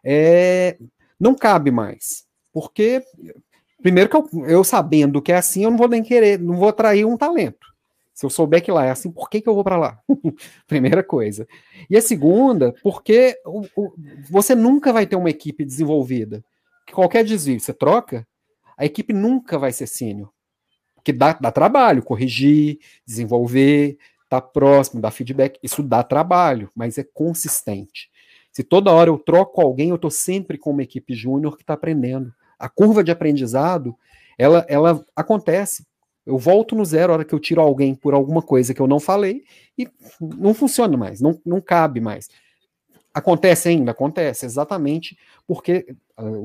não cabe mais. Porque, primeiro que eu sabendo que é assim, eu não vou nem querer, não vou atrair um talento. Se eu souber que lá é assim, por que eu vou para lá? Primeira coisa. E a segunda, porque você nunca vai ter uma equipe desenvolvida. Qualquer desvio você troca, a equipe nunca vai ser sênior. Porque dá trabalho, corrigir, desenvolver, estar próximo, dar feedback, isso dá trabalho, mas é consistente. Se toda hora eu troco alguém, eu estou sempre com uma equipe júnior que está aprendendo. A curva de aprendizado, ela acontece. Eu volto no zero a hora que eu tiro alguém por alguma coisa que eu não falei e não funciona mais, não cabe mais. Acontece ainda? Acontece, exatamente porque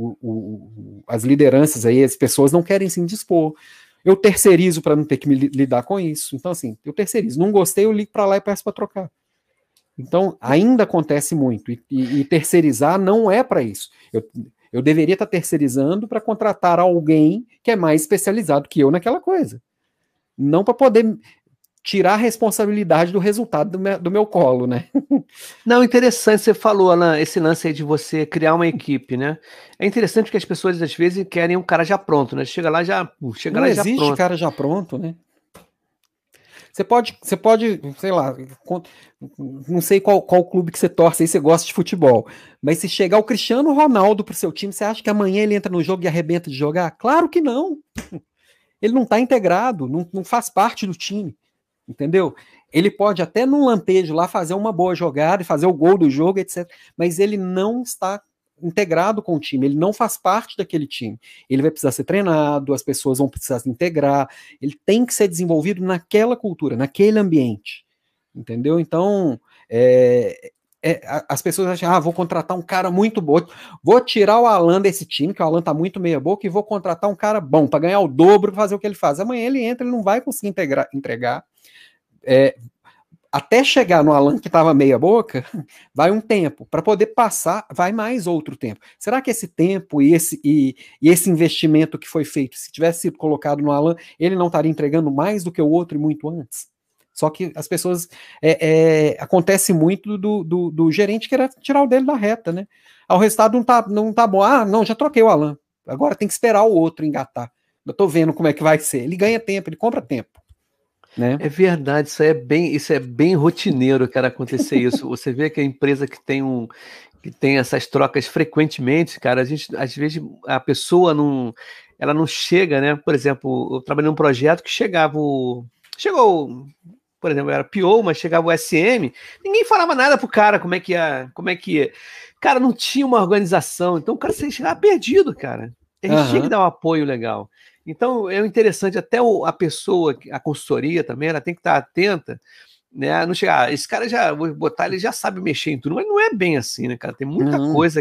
as lideranças aí, as pessoas não querem se indispor. Eu terceirizo para não ter que lidar com isso. Então, assim, eu terceirizo. Não gostei, eu ligo para lá e peço para trocar. Então, ainda acontece muito. E terceirizar não é para isso. Eu deveria estar terceirizando para contratar alguém que é mais especializado que eu naquela coisa. Não para poder tirar a responsabilidade do resultado do meu colo, né?
Não, interessante, você falou, Alan, esse lance aí de você criar uma equipe, né? É interessante porque as pessoas, às vezes, querem um cara já pronto, né? Chega lá já
Não
lá
existe
já pronto.
cara já pronto, né? Você pode, sei lá, não sei qual clube que você torce aí, você gosta de futebol, mas se chegar o Cristiano Ronaldo pro seu time, você acha que amanhã ele entra no jogo e arrebenta de jogar? Claro que não. Ele não está integrado, não faz parte do time, entendeu? Ele pode até num lampejo lá fazer uma boa jogada e fazer o gol do jogo, etc. Mas ele não está integrado com o time, ele não faz parte daquele time. Ele vai precisar ser treinado, as pessoas vão precisar se integrar, ele tem que ser desenvolvido naquela cultura, naquele ambiente, entendeu? Então, as pessoas acham, vou contratar um cara muito bom, vou tirar o Alan desse time, que o Alan tá muito meia boca, e vou contratar um cara bom, para ganhar o dobro, fazer o que ele faz. Amanhã ele entra, ele não vai conseguir entregar. Até chegar no Alan que estava meia boca, vai um tempo. Para poder passar, vai mais outro tempo. Será que esse tempo e esse investimento que foi feito, se tivesse sido colocado no Alan, ele não estaria entregando mais do que o outro e muito antes? Só que as pessoas... acontece muito do gerente querer tirar o dele da reta, né? O resultado não tá bom. Não, já troquei o Alan. Agora tem que esperar o outro engatar. Eu tô vendo como é que vai ser. Ele ganha tempo, ele compra tempo. Né?
É verdade, isso é bem rotineiro, cara, acontecer isso. Você vê que a empresa que tem essas trocas frequentemente, cara, às vezes a pessoa ela não chega, né? Por exemplo, eu trabalhei num projeto que chegou por exemplo, eu era PO, mas chegava o SM, ninguém falava nada pro cara como é que ia. Cara, não tinha uma organização, então o cara chegava perdido, cara. A gente tinha que dar um apoio legal. Então, é interessante, até a pessoa, a consultoria também, ela tem que estar atenta, né? Não chegar, esse cara já, vou botar, ele já sabe mexer em tudo, mas não é bem assim, né, cara? Tem muita coisa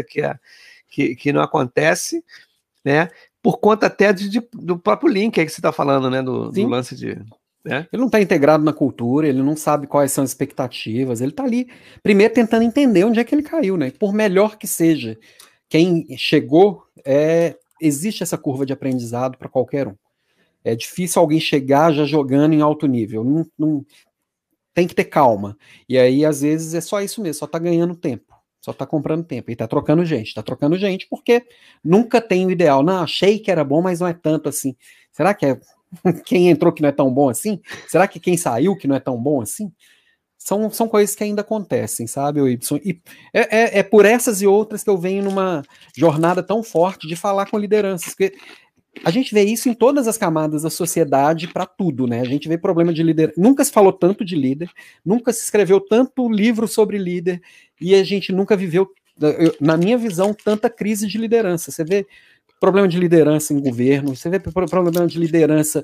que não acontece, né? Por conta até do próprio link aí que você está falando, né? Do lance de. Né?
Ele não está integrado na cultura, ele não sabe quais são as expectativas, ele está ali, primeiro, tentando entender onde é que ele caiu, né? Por melhor que seja, quem chegou, existe essa curva de aprendizado para qualquer um. É difícil alguém chegar já jogando em alto nível. Não, tem que ter calma. E aí, às vezes, é só isso mesmo, só tá ganhando tempo. Só tá comprando tempo. E tá trocando gente porque nunca tem o ideal. Não, achei que era bom, mas não é tanto assim. Será que quem entrou que não é tão bom assim? Será que quem saiu que não é tão bom assim? São coisas que ainda acontecem, sabe, Y? E é por essas e outras que eu venho numa jornada tão forte de falar com lideranças, porque a gente vê isso em todas as camadas da sociedade para tudo, né? A gente vê problema de líder. Nunca se falou tanto de líder, nunca se escreveu tanto livro sobre líder, e a gente nunca viveu, na minha visão, tanta crise de liderança. Você vê problema de liderança em governo, você vê problema de liderança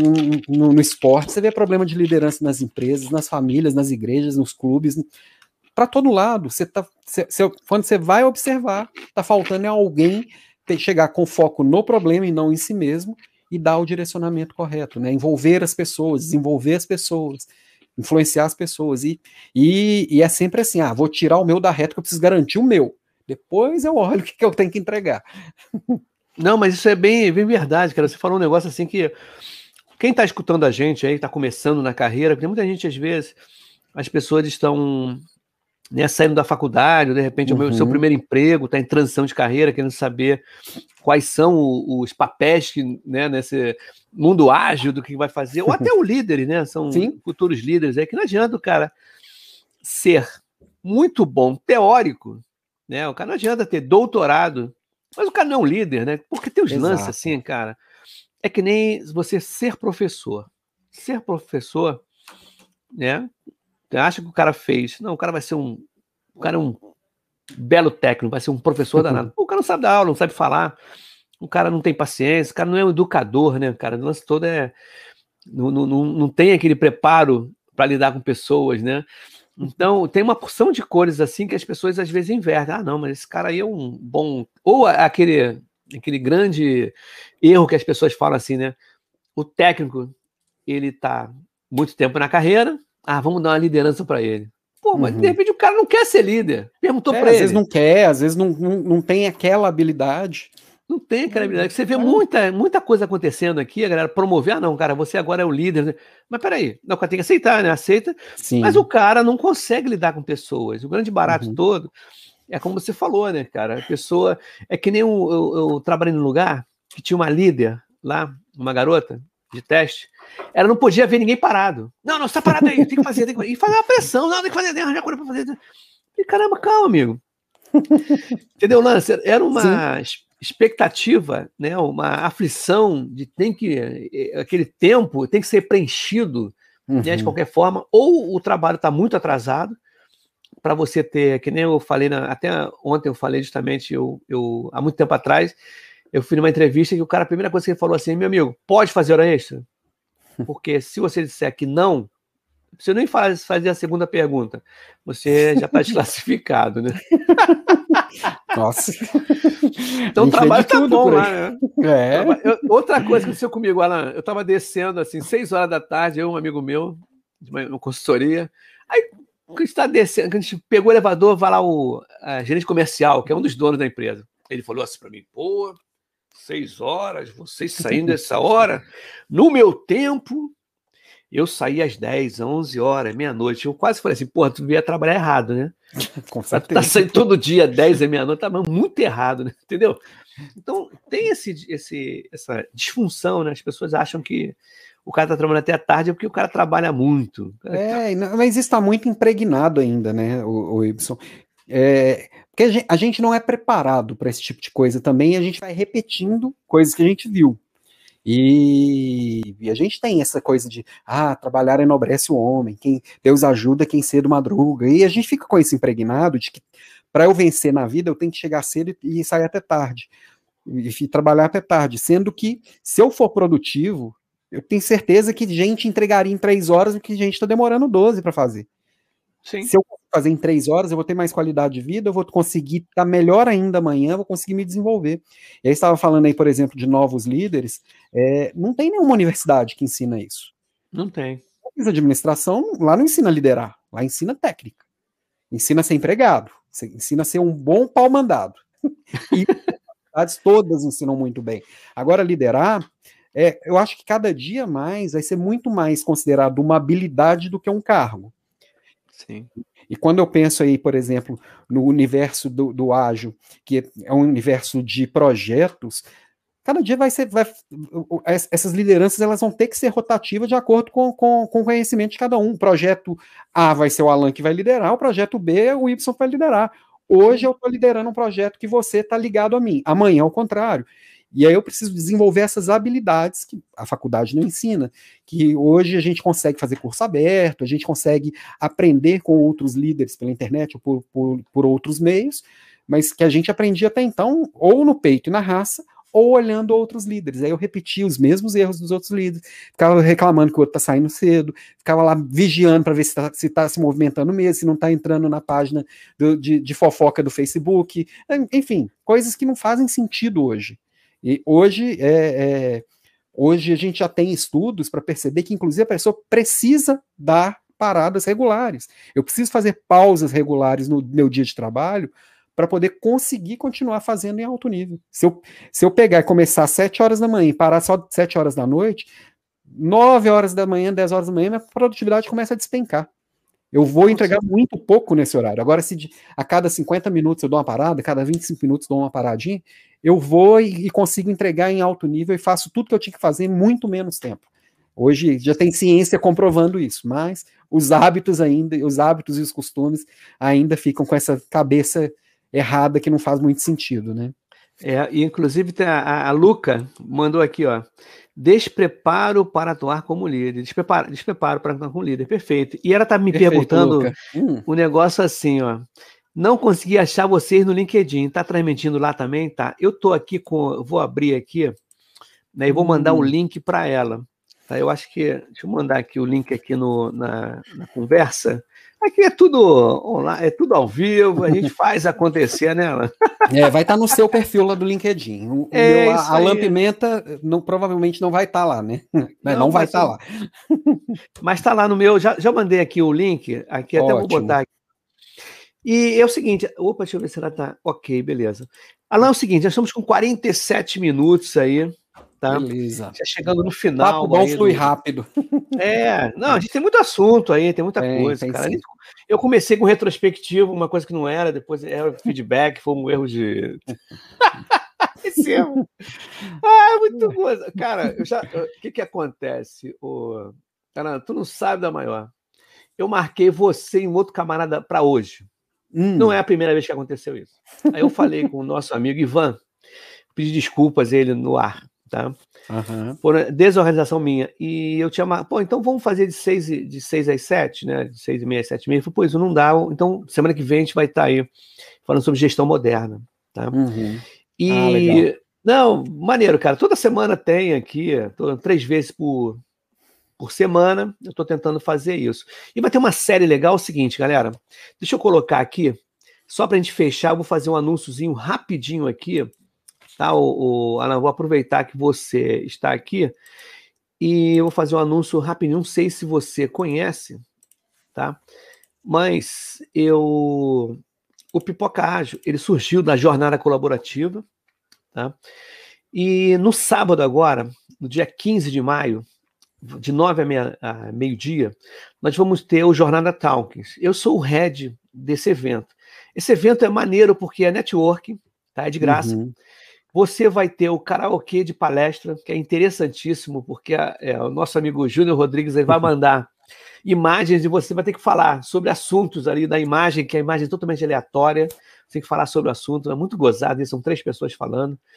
no esporte, você vê problema de liderança nas empresas, nas famílias, nas igrejas, nos clubes, para todo lado. Quando você vai observar, tá faltando alguém chegar com foco no problema e não em si mesmo e dar o direcionamento correto, né? Envolver as pessoas, desenvolver as pessoas, influenciar as pessoas. E é sempre assim, vou tirar o meu da reta que eu preciso garantir o meu. Depois eu olho o que eu tenho que entregar.
Não, mas isso é bem verdade, cara. Você falou um negócio assim que quem está escutando a gente aí, está começando na carreira, porque muita gente, às vezes, as pessoas estão, né, saindo da faculdade, ou de repente o seu primeiro emprego, está em transição de carreira, querendo saber quais são os papéis que, né, nesse mundo ágil do que vai fazer, ou até o líder, né? São futuros líderes aí, que não adianta o cara ser muito bom teórico, né? O cara não adianta ter doutorado, mas o cara não é um líder, né? Porque tem os lances assim, cara. É que nem você ser professor. Ser professor, né? Você acha que o cara fez? Não, o cara vai ser o cara é um belo técnico, vai ser um professor danado. O cara não sabe dar aula, não sabe falar. O cara não tem paciência, o cara não é um educador, né, cara? O lance todo não tem aquele preparo para lidar com pessoas, né? Então, tem uma porção de cores assim que as pessoas às vezes invertem. Não, mas esse cara aí é um bom... Ou aquele grande erro que as pessoas falam assim, né? O técnico, ele tá muito tempo na carreira, vamos dar uma liderança para ele. Pô, mas de repente o cara não quer ser líder. Perguntou para ele.
Às vezes não quer, às vezes não tem aquela habilidade.
Não tem aquela habilidade. Você vê muita coisa acontecendo aqui, a galera promover, não, cara, você agora é o líder. Mas peraí, o cara tem que aceitar, né? Aceita. Sim. Mas o cara não consegue lidar com pessoas. O grande barato todo é como você falou, né, cara? A pessoa... É que nem eu trabalhei num lugar que tinha uma líder lá, uma garota de teste, ela não podia ver ninguém parado. Não, você tá parado aí, tem que fazer. E fazer uma pressão, não, tem que fazer, arranjar coisa pra fazer. E caramba, calma, amigo. Entendeu, Lance? Era uma expectativa, né, uma aflição de aquele tempo tem que ser preenchido, né, de qualquer forma, ou o trabalho está muito atrasado para você ter, que nem eu falei, até ontem eu falei justamente, há muito tempo atrás, eu fui numa entrevista que o cara, a primeira coisa que ele falou assim, meu amigo, pode fazer hora extra? Porque se você disser que não, você nem fazer a segunda pergunta, você já está desclassificado, né?
Nossa.
Então o trabalho tá bom lá, né? Outra coisa que aconteceu comigo, Alan, eu estava descendo assim, 6 horas da tarde, eu e um amigo meu, de uma consultoria, aí a gente está descendo, a gente pegou o elevador, vai lá o gerente comercial, que é um dos donos da empresa. Ele falou assim para mim, 6 horas, vocês saindo essa hora? No meu tempo, eu saí às 10, 11 horas, meia-noite. Eu quase falei assim, tu veio trabalhar errado, né?
Com certeza.
Tá saindo todo dia, 10 meia-noite, tá muito errado, né? Entendeu? Então, tem essa disfunção, né? As pessoas acham que o cara tá trabalhando até a tarde porque o cara trabalha muito.
Mas isso está muito impregnado ainda, né, o Y? Porque a gente não é preparado para esse tipo de coisa também, e a gente vai repetindo coisas que a gente viu. E a gente tem essa coisa de, trabalhar enobrece o homem, Deus ajuda quem cedo madruga, e a gente fica com esse impregnado de que para eu vencer na vida eu tenho que chegar cedo e sair até tarde, e trabalhar até tarde, sendo que se eu for produtivo, eu tenho certeza que gente entregaria em 3 horas o que gente está demorando 12 para fazer.
Sim.
Se eu fazer em 3 horas, eu vou ter mais qualidade de vida, eu vou conseguir estar melhor ainda amanhã, vou conseguir me desenvolver. E aí estava falando aí, por exemplo, de novos líderes, não tem nenhuma universidade que ensina isso.
Não tem.
A administração lá não ensina a liderar, lá ensina técnica. Ensina a ser empregado, ensina a ser um bom pau-mandado. E as todas ensinam muito bem. Agora, liderar, eu acho que cada dia mais vai ser muito mais considerado uma habilidade do que um cargo.
Sim.
E quando eu penso aí, por exemplo, no universo do ágil, que é um universo de projetos, cada dia essas lideranças elas vão ter que ser rotativas de acordo com o conhecimento de cada um. O projeto A vai ser o Alan que vai liderar, o projeto B o Y vai liderar. Hoje eu estou liderando um projeto que você está ligado a mim, amanhã ao contrário. E aí eu preciso desenvolver essas habilidades que a faculdade não ensina, que hoje a gente consegue fazer curso aberto, a gente consegue aprender com outros líderes pela internet ou por outros meios, mas que a gente aprendia até então ou no peito e na raça, ou olhando outros líderes. Aí eu repetia os mesmos erros dos outros líderes, ficava reclamando que o outro está saindo cedo, ficava lá vigiando para ver se está se movimentando mesmo, se não está entrando na página de fofoca do Facebook, enfim, coisas que não fazem sentido hoje. E hoje a gente já tem estudos para perceber que, inclusive, a pessoa precisa dar paradas regulares. Eu preciso fazer pausas regulares no meu dia de trabalho para poder conseguir continuar fazendo em alto nível. Se eu pegar e começar às 7 horas da manhã e parar só 7 horas da noite, 9 horas da manhã, 10 horas da manhã, minha produtividade começa a despencar. Eu vou entregar muito pouco nesse horário. Agora, se a cada 50 minutos eu dou uma parada, a cada 25 minutos eu dou uma paradinha, eu vou e consigo entregar em alto nível e faço tudo que eu tinha que fazer em muito menos tempo. Hoje já tem ciência comprovando isso, mas os hábitos e os costumes ainda ficam com essa cabeça errada que não faz muito sentido, né?
E inclusive a Luca mandou aqui, ó. Despreparo para atuar como líder. Despreparo para atuar como líder. Perfeito. E ela tá me perguntando um negócio assim, ó. Não consegui achar vocês no LinkedIn. Tá transmitindo lá também? Tá. Eu tô aqui vou abrir aqui, né, e vou mandar o link para ela. Tá? Eu acho que... Deixa eu mandar aqui o link aqui na conversa. Aqui é tudo online, é tudo ao vivo, a gente faz acontecer, né, Alan?
Vai estar no seu perfil lá do LinkedIn. A Alan Pimenta provavelmente não vai estar lá, né? Não vai estar lá.
Mas está lá no meu, já mandei aqui o link, aqui até vou botar aqui. E é o seguinte, deixa eu ver se ela tá ok, beleza. Alan, é o seguinte, nós estamos com 47 minutos aí, tá?
Beleza.
Já chegando no final.
Papo bom flui rápido.
Não, a gente tem muito assunto aí, tem muita coisa, cara. Eu comecei com retrospectivo, uma coisa que não era, depois era feedback, foi um erro de... Esse erro. É muito coisa. Cara, o que acontece? Cara, tu não sabe da maior. Eu marquei você e um outro camarada para hoje. Não é a primeira vez que aconteceu isso. Aí eu falei com o nosso amigo Ivan, pedi desculpas a ele no ar, tá? Por desorganização minha. E eu tinha então vamos fazer de 6 às 7, né? De 6h30 às 7h30. Eu falei, pô, isso não dá. Então, semana que vem a gente vai estar aí falando sobre gestão moderna, tá?
Legal.
Não, maneiro, cara. Toda semana tem aqui, 3 vezes por semana, eu estou tentando fazer isso. E vai ter uma série legal, é o seguinte, galera. Deixa eu colocar aqui, só para a gente fechar, eu vou fazer um anúnciozinho rapidinho aqui, tá? Alan, vou aproveitar que você está aqui e eu vou fazer um anúncio rapidinho. Não sei se você conhece, tá? Mas o Pipoca Ágil, ele surgiu da jornada colaborativa, tá? E no sábado agora, no dia 15 de maio, de 9 a meio-dia, nós vamos ter o Jornada Talks. Eu sou o head desse evento. Esse evento é maneiro porque é networking, tá? É de graça. Você vai ter o karaokê de palestra, que é interessantíssimo, porque o nosso amigo Júnior Rodrigues aí vai mandar imagens e você vai ter que falar sobre assuntos ali da imagem, que é a imagem totalmente aleatória. Você tem que falar sobre o assunto, é muito gozado, são 3 pessoas falando.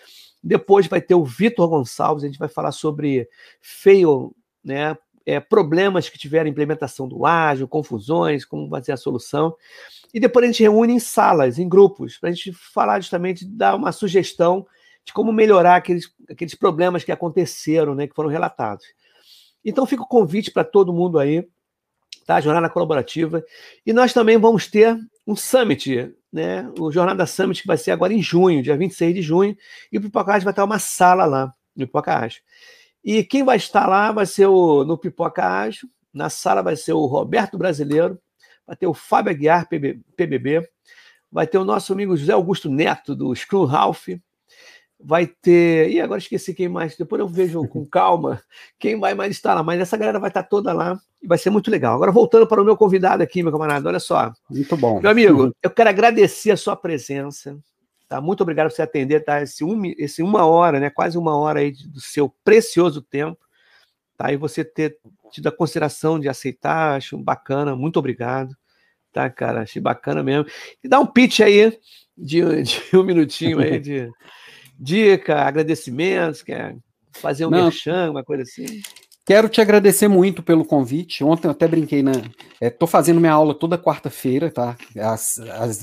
Depois vai ter o Vitor Gonçalves, a gente vai falar sobre fail, né? Problemas que tiveram implementação do ágil, confusões, como fazer a solução. E depois a gente reúne em salas, em grupos, para a gente falar justamente, dar uma sugestão de como melhorar aqueles problemas que aconteceram, né, que foram relatados. Então fica o convite para todo mundo aí, tá? Jornada Colaborativa. E nós também vamos ter um Summit, né? O Jornada Summit, que vai ser agora em junho, dia 26 de junho, e o Pipoca Ágil vai ter uma sala lá, no Pipoca Ágil. E quem vai estar lá vai ser no Pipoca Ágil, na sala vai ser o Roberto Brasileiro, vai ter o Fábio Aguiar, PBB, vai ter o nosso amigo José Augusto Neto, do Scrum Ralph, vai ter... Ih, agora esqueci quem mais, depois eu vejo com calma quem vai mais estar lá, mas essa galera vai estar toda lá e vai ser muito legal. Agora, voltando para o meu convidado aqui, meu camarada, olha só.
Muito bom.
Meu amigo, eu quero agradecer a sua presença, tá? Muito obrigado por você atender, tá? Esse 1 hora, né? Quase 1 hora aí do seu precioso tempo, tá? E você ter tido a consideração de aceitar, acho bacana, muito obrigado, tá, cara? Achei bacana mesmo. E dá um pitch aí de 1 minutinho aí de dica, agradecimentos, quer fazer um merchan, uma coisa assim.
Quero te agradecer muito pelo convite. Ontem eu até brinquei tô fazendo minha aula toda quarta-feira, tá? Às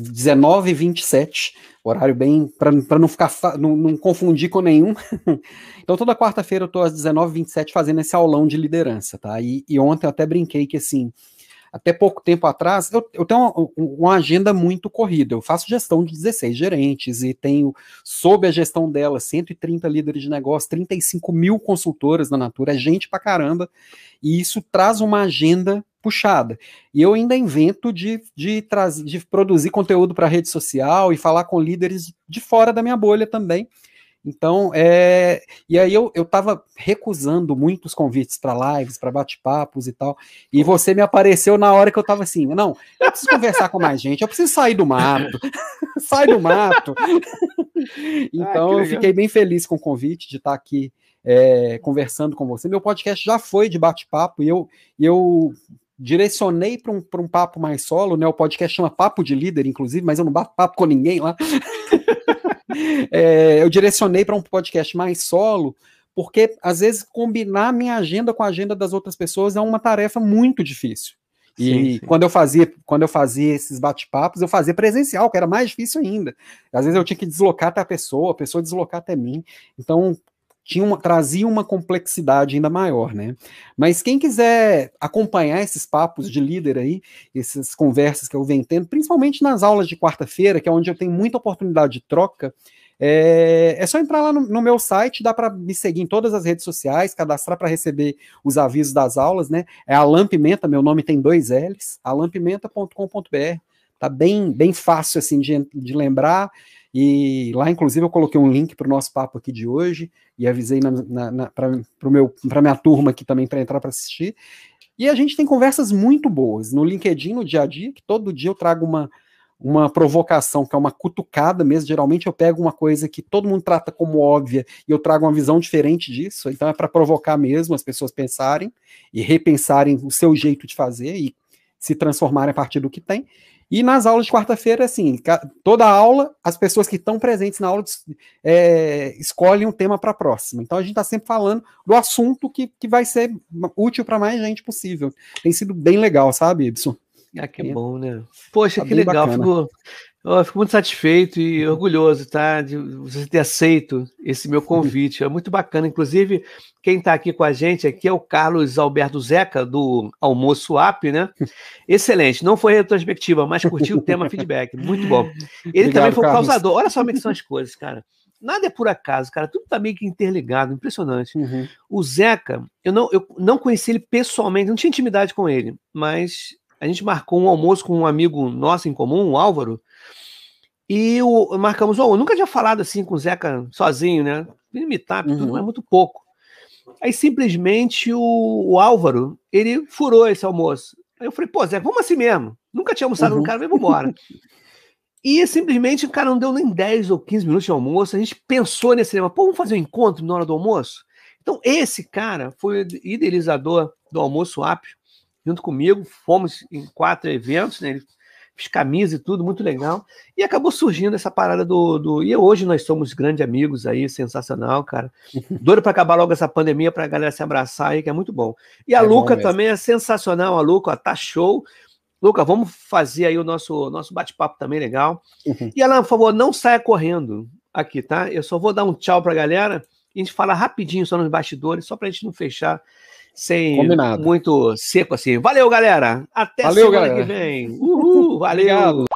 19h27, horário bem para não ficar não confundir com nenhum. Então toda quarta-feira eu tô às 19h27 fazendo esse aulão de liderança, tá? E ontem eu até brinquei que assim, até pouco tempo atrás, eu tenho uma agenda muito corrida. Eu faço gestão de 16 gerentes e tenho, sob a gestão dela, 130 líderes de negócio, 35 mil consultoras na Natura, é gente pra caramba, e isso traz uma agenda puxada. E eu ainda invento de produzir conteúdo para rede social e falar com líderes de fora da minha bolha também. Então, e aí eu estava recusando muitos convites para lives, para bate-papos e tal, e você me apareceu na hora que eu estava assim, não, eu preciso conversar com mais gente, eu preciso sair do mato, sai do mato. Então, eu fiquei bem feliz com o convite de estar aqui conversando com você. Meu podcast já foi de bate-papo, e eu direcionei para um papo mais solo, né? O podcast chama Papo de Líder, inclusive, mas eu não bato papo com ninguém lá. Eu direcionei para um podcast mais solo, porque às vezes combinar minha agenda com a agenda das outras pessoas é uma tarefa muito difícil. E sim. Quando eu fazia esses bate-papos, eu fazia presencial, que era mais difícil ainda. Às vezes eu tinha que deslocar até a pessoa deslocar até mim. Então trazia uma complexidade ainda maior, né? Mas quem quiser acompanhar esses papos de líder aí, essas conversas que eu venho tendo, principalmente nas aulas de quarta-feira, que é onde eu tenho muita oportunidade de troca, é só entrar lá no meu site, dá para me seguir em todas as redes sociais, cadastrar para receber os avisos das aulas, né? É Alan Pimenta, meu nome tem 2 L's, alanpimenta.com.br, tá bem fácil assim de lembrar. E lá, inclusive, eu coloquei um link para o nosso papo aqui de hoje e avisei para minha turma aqui também para entrar para assistir. E a gente tem conversas muito boas no LinkedIn, no dia a dia, que todo dia eu trago uma provocação, que é uma cutucada mesmo. Geralmente eu pego uma coisa que todo mundo trata como óbvia e eu trago uma visão diferente disso. Então é para provocar mesmo as pessoas pensarem e repensarem o seu jeito de fazer e se transformarem a partir do que tem. E nas aulas de quarta-feira, assim, toda aula, as pessoas que estão presentes na aula escolhem um tema para a próxima. Então a gente está sempre falando do assunto que vai ser útil para mais gente possível. Tem sido bem legal, sabe, Ibson?
Que bom, né? Poxa, tá que legal. Fico muito satisfeito e orgulhoso, tá? De você ter aceito esse meu convite. É muito bacana. Inclusive, quem está aqui com a gente aqui é o Carlos Alberto Zeca, do Almoço App, né? Excelente. Não foi retrospectiva, mas curtiu o tema feedback. Muito bom. Ele obrigado, também foi o causador. Olha só como é que são as coisas, cara. Nada é por acaso, cara. Tudo tá meio que interligado. Impressionante. Uhum. O Zeca, eu não conheci ele pessoalmente, não tinha intimidade com ele, mas a gente marcou um almoço com um amigo nosso em comum, o Álvaro, e marcamos o almoço. Nunca tinha falado assim com o Zeca sozinho, né? Meetup, tudo, mas muito pouco. Aí simplesmente o Álvaro, ele furou esse almoço. Aí eu falei, pô, Zeca, vamos assim mesmo. Nunca tinha almoçado com o cara, vamos embora. E simplesmente o cara não deu nem 10 ou 15 minutos de almoço. A gente pensou nesse tema, pô, vamos fazer um encontro na hora do almoço? Então esse cara foi o idealizador do Almoço App, junto comigo, fomos em 4 eventos, né? Ele fiz camisa e tudo, muito legal. E acabou surgindo essa parada E hoje nós somos grandes amigos aí, sensacional, cara. Doido pra acabar logo essa pandemia, pra galera se abraçar aí, que é muito bom. E a Luca também é sensacional, a Luca, ó, tá show. Luca, vamos fazer aí o nosso bate-papo também legal. E Alan, por favor, não saia correndo aqui, tá? Eu só vou dar um tchau pra galera e a gente fala rapidinho só nos bastidores, só pra gente não fechar sem muito seco assim. Valeu, galera! Até semana que vem! Uhul! Valeu! Obrigado.